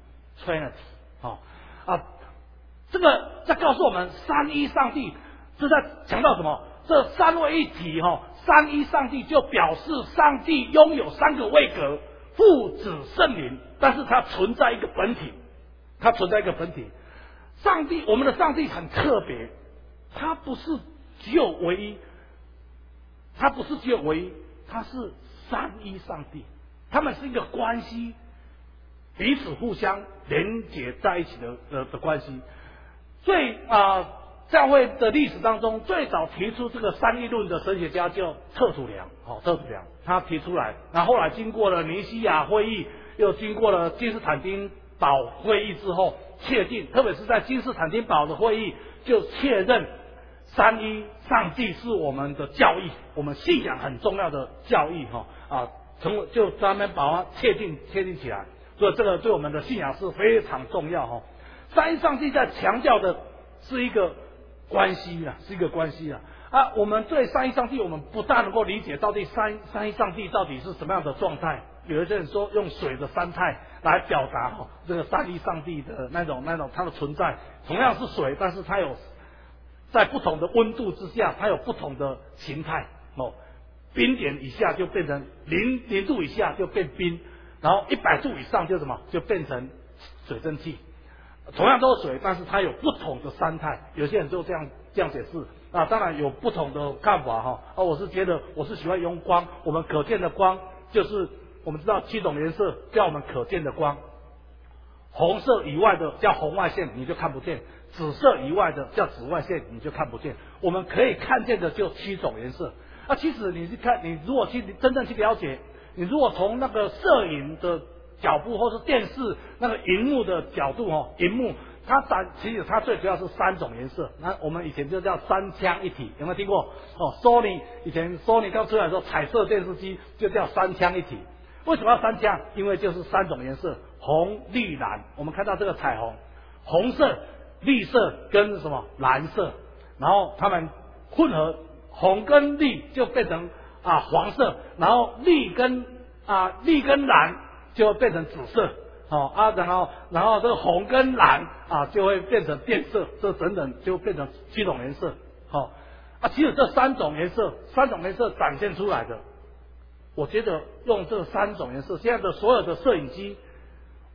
S4: Trinity 这个在告诉我们三一上帝是在强调什么？这三位一体三一上帝就表示上帝拥有三个位格，父子圣灵，但是它存在一个本体，我们的上帝很特别，他不是只有唯一，他是三一上帝，他们是一个关系，彼此互相连结在一起的关系。教会的历史当中，最早提出这个三一论的神学家叫特土良，他提出来，然后后来经过了尼西亚会议，又经过了君士坦丁堡会议之后确定，特别是在君士坦丁堡的会议就确认三一上帝是我们的教义，我们信仰很重要的教义就专门把它确定起来，所以这个对我们的信仰是非常重要三一上帝在强调的是一个关系我们对三一上帝，我们不大能够理解到底三一上帝到底是什么样的状态。有一些人说用水的三态来表达这个三一上帝的那种它的存在，同样是水，但是它有在不同的温度之下，它有不同的形态冰点以下就变成0度以下就变冰，然后100度以上就变成水蒸气。同样都是水，但是它有不同的三态，有些人就这样解释当然有不同的看法我是觉得我是喜欢用光，我们可见的光就是我们知道7种颜色叫我们可见的光，红色以外的叫红外线，你就看不见；紫色以外的叫紫外线，你就看不见。我们可以看见的就7种颜色。其实你如果真正去了解，你如果从那个摄影的角度或是电视那个荧幕的角度荧幕其实它最主要是3种颜色，那我们以前就叫3腔一体，有没有听过？Sony 以前 Sony 刚出来的时候，彩色电视机就叫3腔一体。为什么要3腔？因为就是3种颜色，红、绿、蓝。我们看到这个彩虹，红色、绿色跟什么蓝色，然后它们混合，红跟绿就变成黄色，然后绿跟蓝就会变成紫色然后这个红跟蓝就会变成变色，这等等就变成7种颜色其实这3种颜色展现出来的，我觉得用这3种颜色，现在的所有的摄影机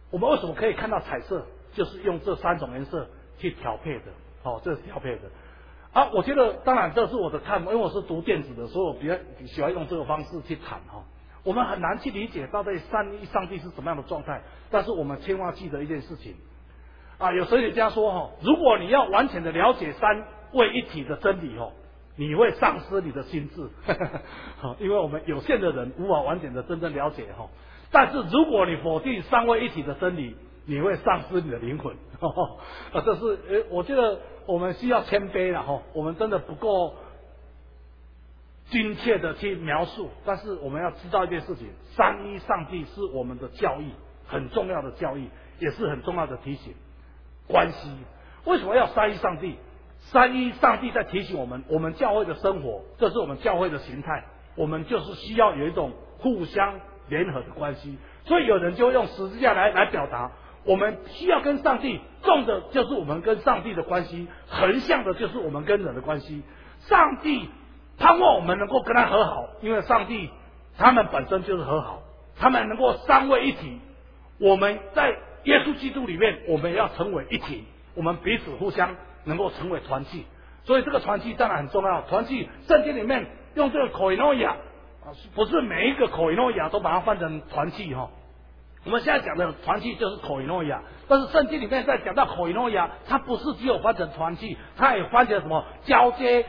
S4: 我们为什么可以看到彩色？就是用这3种颜色去调配的，这是调配的。我觉得当然这是我的看法，因为我是读电子的，所以我比较喜欢用这个方式去谈我们很难去理解到底三一上帝是什么样的状态，但是我们千万记得一件事情有哲学家说如果你要完全的了解三位一体的真理你会丧失你的心智因为我们有限的人无法完全的真正了解但是如果你否定三位一体的真理，你会丧失你的灵魂这是我觉得我们需要谦卑了我们真的不够精确的去描述，但是我们要知道一件事情，三一上帝是我们的教义，很重要的教义，也是很重要的提醒。关系为什么要三一上帝？三一上帝在提醒我们，我们教会的生活，这是我们教会的形态，我们就是需要有一种互相联合的关系。所以有人就用十字架来表达，我们需要跟上帝，纵的就是我们跟上帝的关系，横向的就是我们跟人的关系。上帝盼望我们能够跟他和好，因为上帝他们本身就是和好，他们能够三位一体。我们在耶稣基督里面，我们要成为一体，我们彼此互相能够成为团契。所以这个团契当然很重要。团契圣经里面用这个koinonia，不是每一个koinonia都把它翻成团契我们现在讲的团契就是koinonia，但是圣经里面在讲到koinonia，它不是只有翻成团契，它也翻成什么交接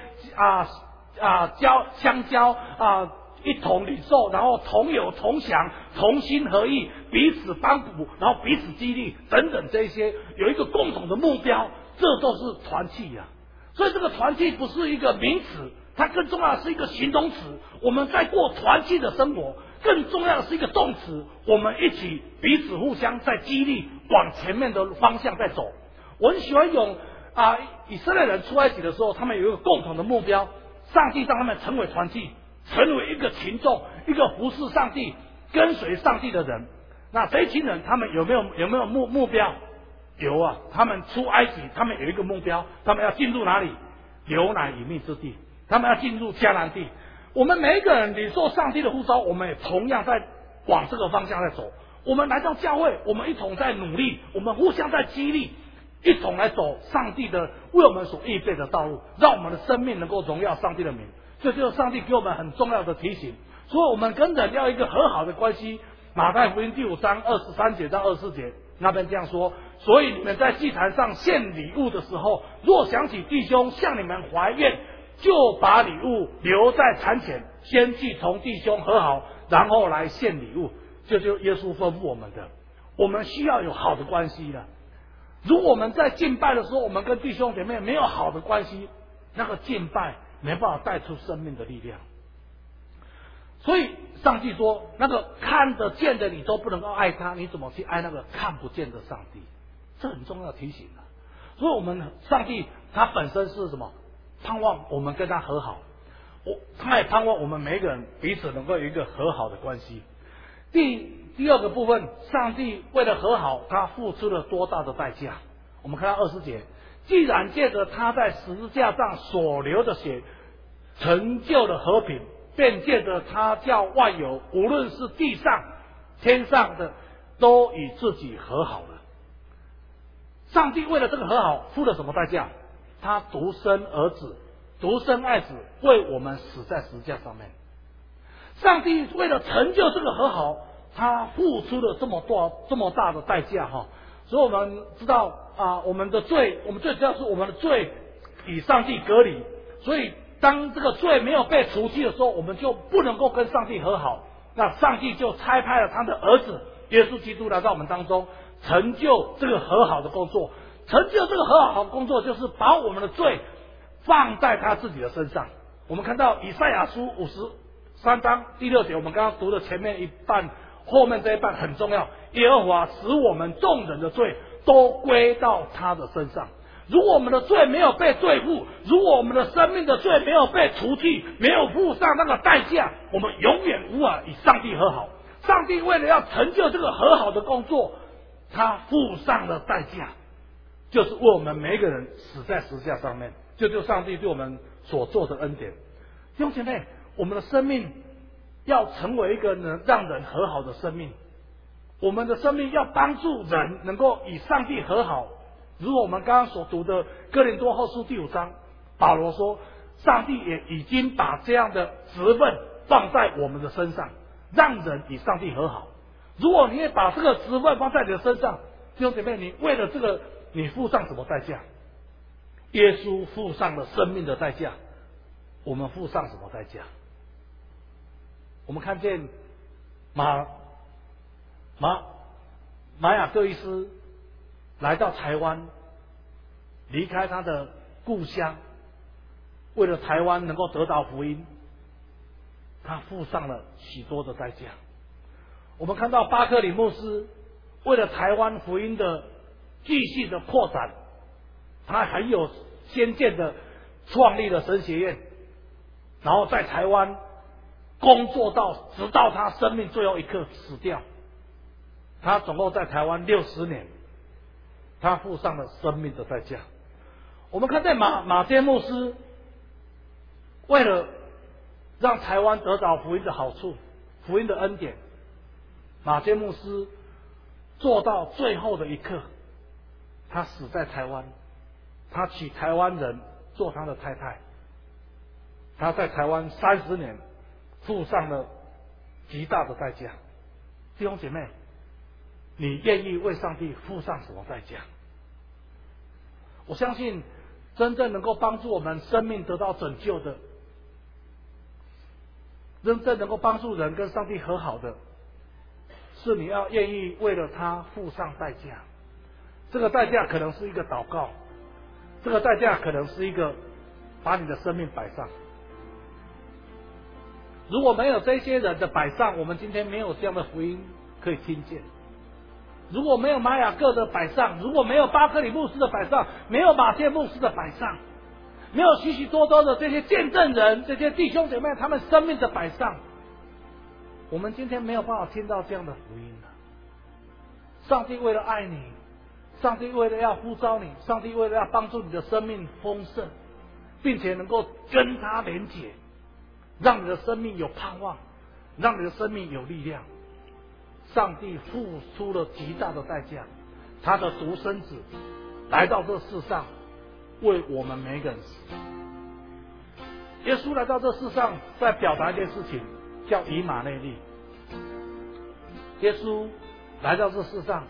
S4: 相交一同领受，然后同有同享，同心合意，彼此帮补，然后彼此激励等等，这些有一个共同的目标，这都是团契所以这个团契不是一个名词，它更重要的是一个形容词。我们在过团契的生活，更重要的是一个动词，我们一起彼此互相在激励，往前面的方向在走。我很喜欢用以色列人出埃及的时候，他们有一个共同的目标，上帝让他们成为团契，成为一个群众，一个服侍上帝、跟随上帝的人。那这一群人他们有没有目标？有啊，他们出埃及，他们有一个目标，他们要进入哪里？流奶与蜜之地，他们要进入迦南地。我们每一个人领受上帝的呼召，我们也同样在往这个方向在走。我们来到教会，我们一同在努力，我们互相在激励，一同来走上帝的为我们所预备的道路，让我们的生命能够荣耀上帝的名。这就是上帝给我们很重要的提醒。所以我们跟人要一个和好的关系。马太福音第5章23节到24节那边这样说：所以你们在祭坛上献礼物的时候，若想起弟兄向你们怀怨，就把礼物留在坛前，先去同弟兄和好，然后来献礼物。这就是耶稣吩咐我们的。我们需要有好的关系的。如果我们在敬拜的时候，我们跟弟兄姐妹没有好的关系，那个敬拜没办法带出生命的力量。所以上帝说，那个看得见的你都不能够爱他，你怎么去爱那个看不见的上帝？这很重要的提醒所以我们上帝他本身是什么？盼望我们跟他和好，他也盼望我们每一个人彼此能够有一个和好的关系。第二个部分，上帝为了和好，他付出了多大的代价？我们看到20节，既然借着他在十字架上所流的血成就了和平，便借着他叫万有，无论是地上天上的，都与自己和好了。上帝为了这个和好付了什么代价？他独生儿子、独生爱子为我们死在十字架上面。上帝为了成就这个和好，他付出了这么大的代价所以我们知道我们的罪，我们最主要是我们的罪与上帝隔离，所以当这个罪没有被除去的时候，我们就不能够跟上帝和好。那上帝就差派了他的儿子耶稣基督来到我们当中，成就这个和好的工作。成就这个和好的工作，就是把我们的罪放在他自己的身上。我们看到以赛亚书53章第6节，我们刚刚读的前面一半，后面这一半很重要。耶和华使我们众人的罪都归到他的身上。如果我们的罪没有被对付，如果我们的生命的罪没有被除去，没有付上那个代价，我们永远无法与上帝和好。上帝为了要成就这个和好的工作，他付上了代价，就是为我们每一个人死在十字架上面。这就是上帝对我们所做的恩典。弟兄姐妹，我们的生命要成为一个能让人和好的生命， 我们的生命要帮助人能够与上帝和好。如果我们刚刚所读的哥林多后书第5章，保罗说，上帝也已经把这样的职分放在我们的身上，让人与上帝和好。如果你也把这个职分放在你的身上，弟兄姐妹，你为了这个，你付上什么代价？耶稣付上了生命的代价，我们付上什么代价？我们看见马雅各医师来到台湾，离开他的故乡，为了台湾能够得到福音，他付上了许多的代价。我们看到巴克里牧师为了台湾福音的继续的扩展，他很有先见的创立了神学院，然后在台湾工作到直到他生命最后一刻死掉。他总共在台湾60年，他付上了生命的代价。我们看见马坚牧师为了让台湾得到福音的好处，福音的恩典，马坚牧师做到最后的一刻，他死在台湾，他娶台湾人做他的太太，他在台湾30年付上了极大的代价。弟兄姐妹，你愿意为上帝付上什么代价？我相信真正能够帮助我们生命得到拯救的，真正能够帮助人跟上帝和好的，是你要愿意为了他付上代价。这个代价可能是一个祷告，这个代价可能是一个把你的生命摆上。如果没有这些人的摆上，我们今天没有这样的福音可以听见。如果没有马雅各的摆上，如果没有巴克里牧师的摆上，没有马谢牧师的摆上，没有许许多多的这些见证人，这些弟兄姐妹他们生命的摆上，我们今天没有办法听到这样的福音了。上帝为了爱你，上帝为了要呼召你，上帝为了要帮助你的生命丰盛，并且能够跟他连结，让你的生命有盼望，让你的生命有力量。上帝付出了极大的代价，他的独生子来到这世上，为我们每个人死。耶稣来到这世上，在表达一件事情，叫以马内利。耶稣来到这世上，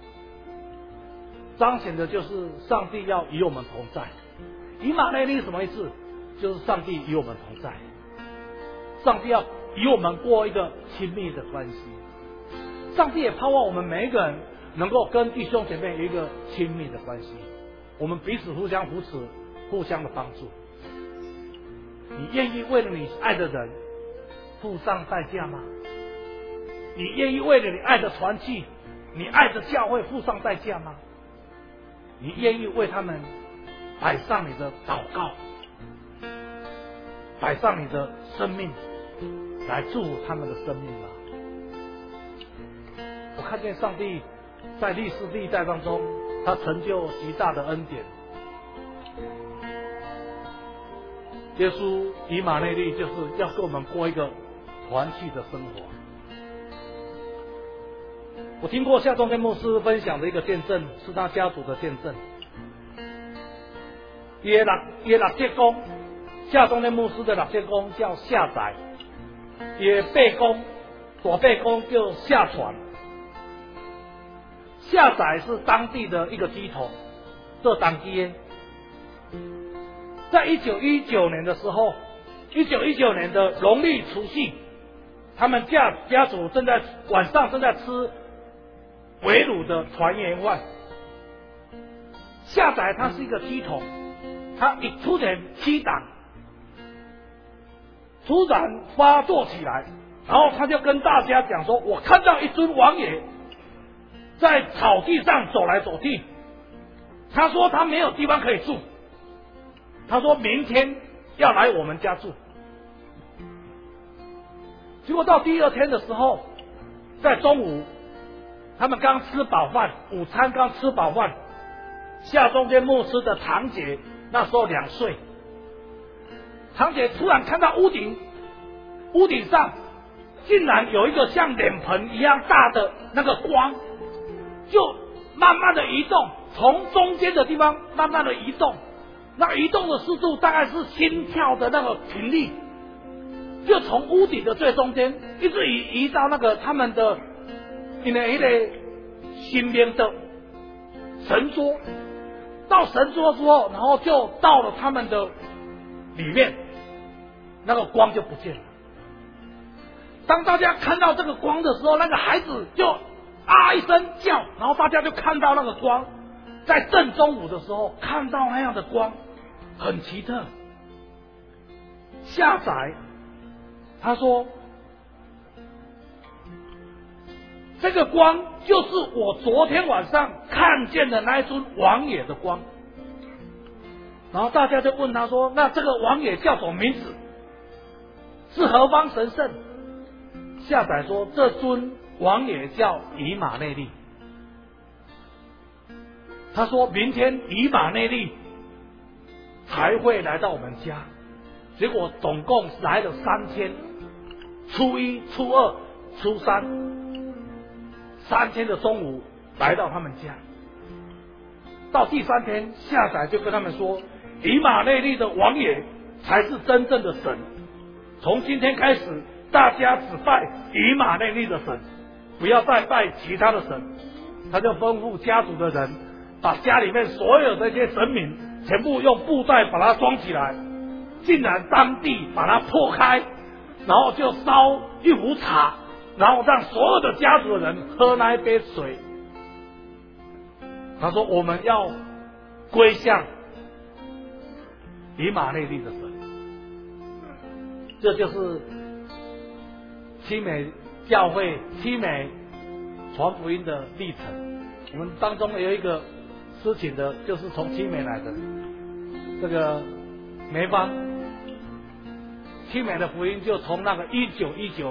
S4: 彰显的就是上帝要与我们同在。以马内利什么意思？就是上帝与我们同在，上帝要与我们过一个亲密的关系。上帝也盼望我们每一个人能够跟弟兄姐妹有一个亲密的关系，我们彼此互相扶持，互相的帮助。你愿意为了你爱的人付上代价吗？你愿意为了你爱的团契，你爱的教会付上代价吗？你愿意为他们摆上你的祷告，摆上你的生命，来祝福他们的生命吗？我看见上帝在历史历代当中，他成就极大的恩典。耶稣以马内利就是要跟我们过一个团契的生活。我听过夏忠天牧师分享的一个见证，是他家族的见证。也六节公，夏忠天牧师的六节公叫夏仔，也伯公大伯公叫夏传。夏仔是当地的一个鸡头，做当鸡耶。在1919年的时候，1919年的农历除夕，他们家族晚上正在吃围炉的团圆饭。夏仔他是一个鸡头，他一出现七档，突然发作起来，然后他就跟大家讲说：“我看到一尊王爷在草地上走来走去。”他说他没有地方可以住，他说明天要来我们家住。结果到第二天的时候，在中午，他们刚吃饱饭，午餐刚吃饱饭，夏忠天牧师的堂姐那时候2岁，堂姐突然看到屋顶上竟然有一个像脸盆一样大的那个光，就慢慢的移动，从中间的地方慢慢的移动，那移动的速度大概是心跳的那个频率，就从屋顶的最中间一直移到那个他们的因为那个新编的神桌，到神桌之后，然后就到了他们的里面，那个光就不见了。当大家看到这个光的时候，那个孩子就啊一声叫，然后大家就看到那个光，在正中午的时候看到那样的光，很奇特。下载他说，这个光就是我昨天晚上看见的那一尊王爷的光。然后大家就问他说，那这个王爷叫什么名字？是何方神圣？下载说，这尊王爷叫以马内利。他说明天以马内利才会来到我们家，结果总共来了3天，初一、初二、初三，3天的中午来到他们家。到第3天，下载就跟他们说，以马内利的王爷才是真正的神，从今天开始大家只拜以马内利的神，不要再拜其他的神。他就吩咐家族的人把家里面所有的这些神明全部用布袋把它装起来，竟然当地把它破开，然后就烧一壶茶，然后让所有的家族的人喝那一杯水。他说我们要归向以马内利的神。这就是七美教会七美传福音的历程。我们当中有一个施请的就是从七美来的，这个梅芳，七美的福音就从那个1919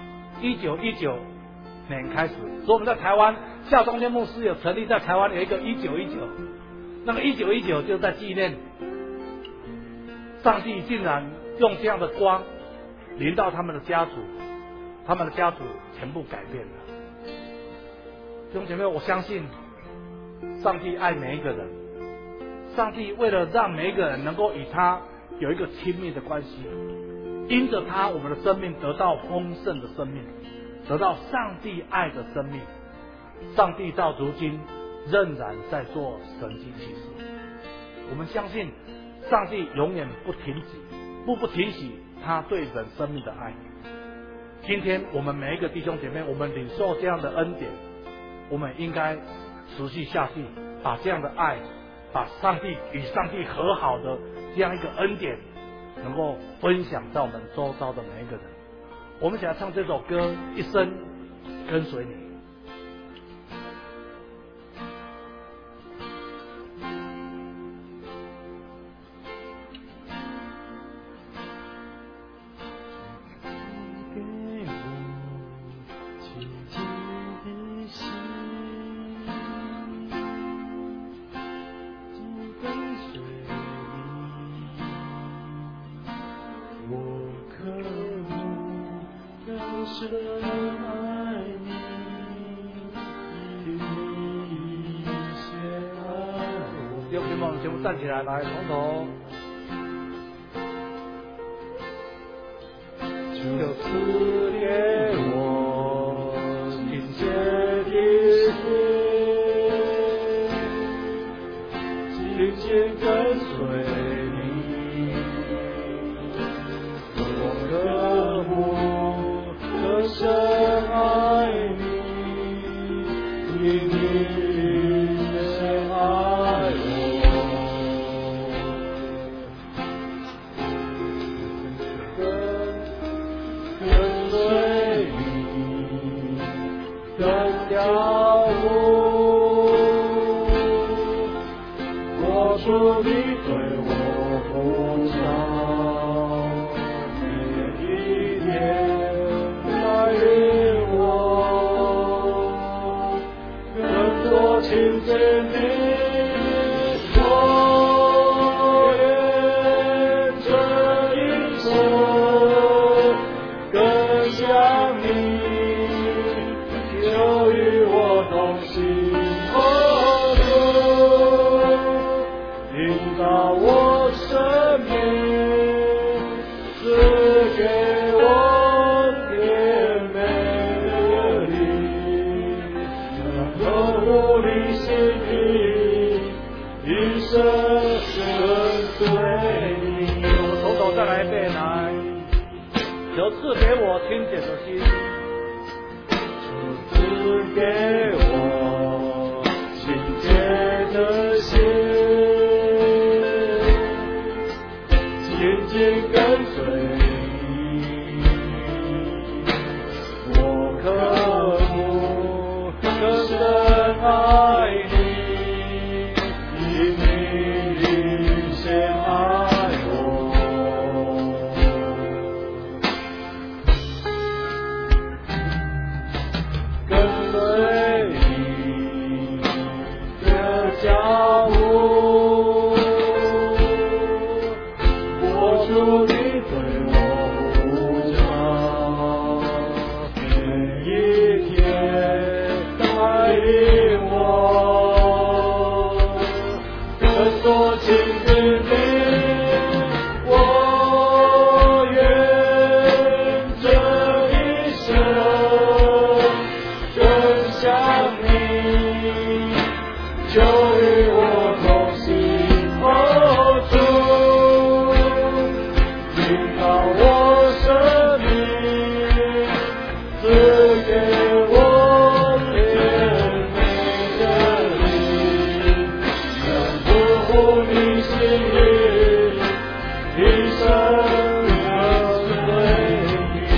S4: 年开始。所以我们在台湾夏中间牧师有成立在台湾有一个1919，那个1919就在纪念上帝竟然用这样的光临到他们的家族，他们的家族全部改变了。弟兄姐妹，我相信上帝爱每一个人，上帝为了让每一个人能够与他有一个亲密的关系，因着他我们的生命得到丰盛的生命，得到上帝爱的生命。上帝到如今仍然在做神迹奇事。我们相信上帝永远不停息他对人生命的爱。今天我们每一个弟兄姐妹，我们领受这样的恩典，我们应该持续下去，把这样的爱，把上帝与上帝和好的这样一个恩典，能够分享在我们周遭的每一个人。我们想要唱这首歌，一生跟随你。全部站起来，来从头。就赐给我亲切的心，紧紧跟随你，我渴慕更深爱你，因你深爱我。更像你。 颗清洁的心，主赐给我清洁的心，紧紧跟随我，渴慕更深爱你，因你先爱我。跟随你的脚步，活出你对我呼召，每一天带领我，更多亲近你。我愿这一生更像你，就与我同行。哦，主，引导我生命，赐给我甜美的灵，能不负你心意，一生跟随你。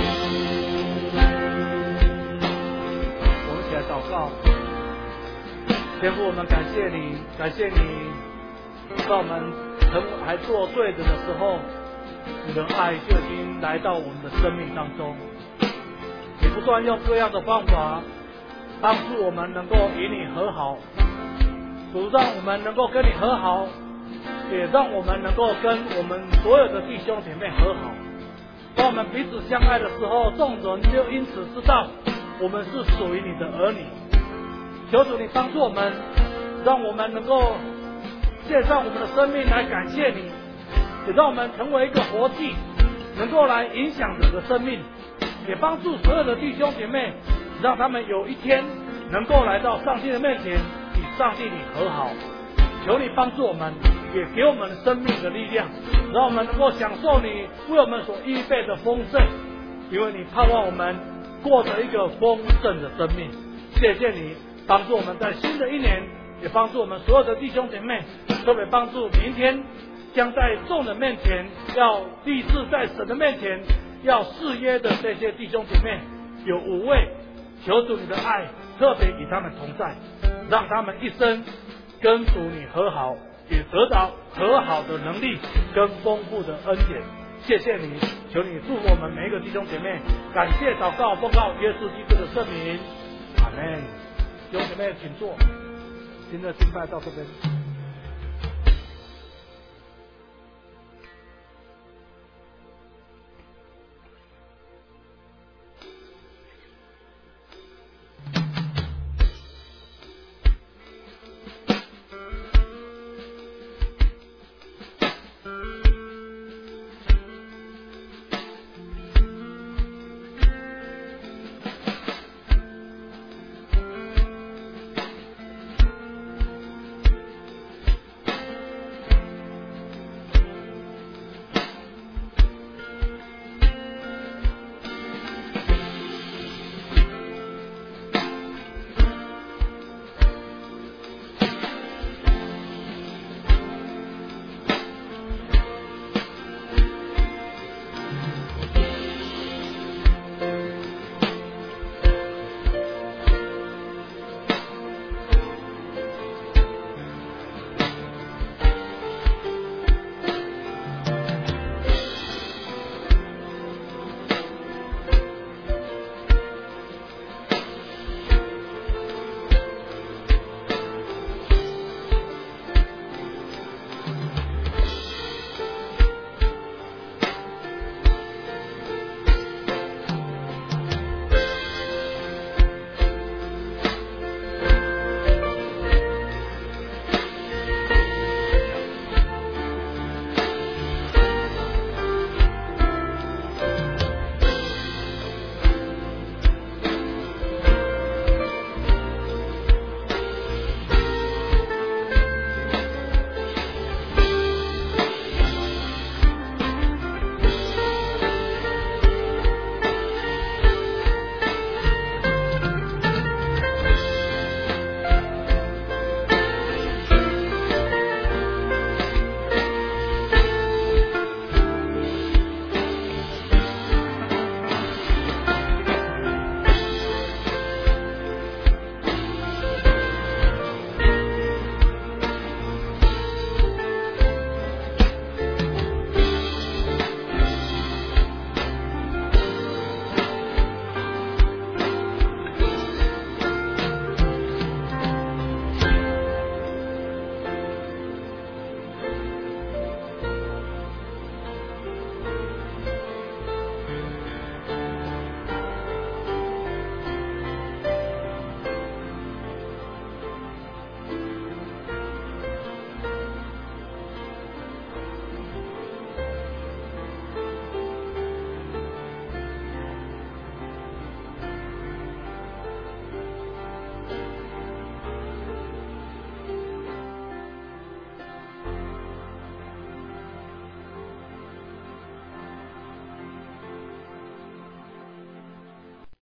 S4: 我们起来祷告。天父，我们感谢你，感谢你，在我们还做对的时候，你的爱就已经来到我们的生命当中。你不断用各样的方法帮助我们能够与你和好，主让我们能够跟你和好，也让我们能够跟我们所有的弟兄姐妹和好。当我们彼此相爱的时候，众人就因此知道我们是属于你的儿女。求主你帮助我们，让我们能够献上我们的生命来感谢你，也让我们成为一个活祭，能够来影响人的生命，也帮助所有的弟兄姐妹，让他们有一天能够来到上帝的面前，与上帝你和好。求你帮助我们，也给我们生命的力量，让我们能够享受你为我们所预备的丰盛，因为你盼望我们过着一个丰盛的生命。谢谢你帮助我们在新的一年，也帮助我们所有的弟兄姐妹，特别帮助明天将在众人面前要立志在神的面前要誓约的这些弟兄姐妹，有5位，求主你的爱特别与他们同在，让他们一生跟主你和好，也得到和好的能力跟丰富的恩典。谢谢你，求你祝福我们每一个弟兄姐妹。感谢祷告奉告耶稣基督的圣名，阿门。弟兄姐妹请坐，今天的敬拜到这边。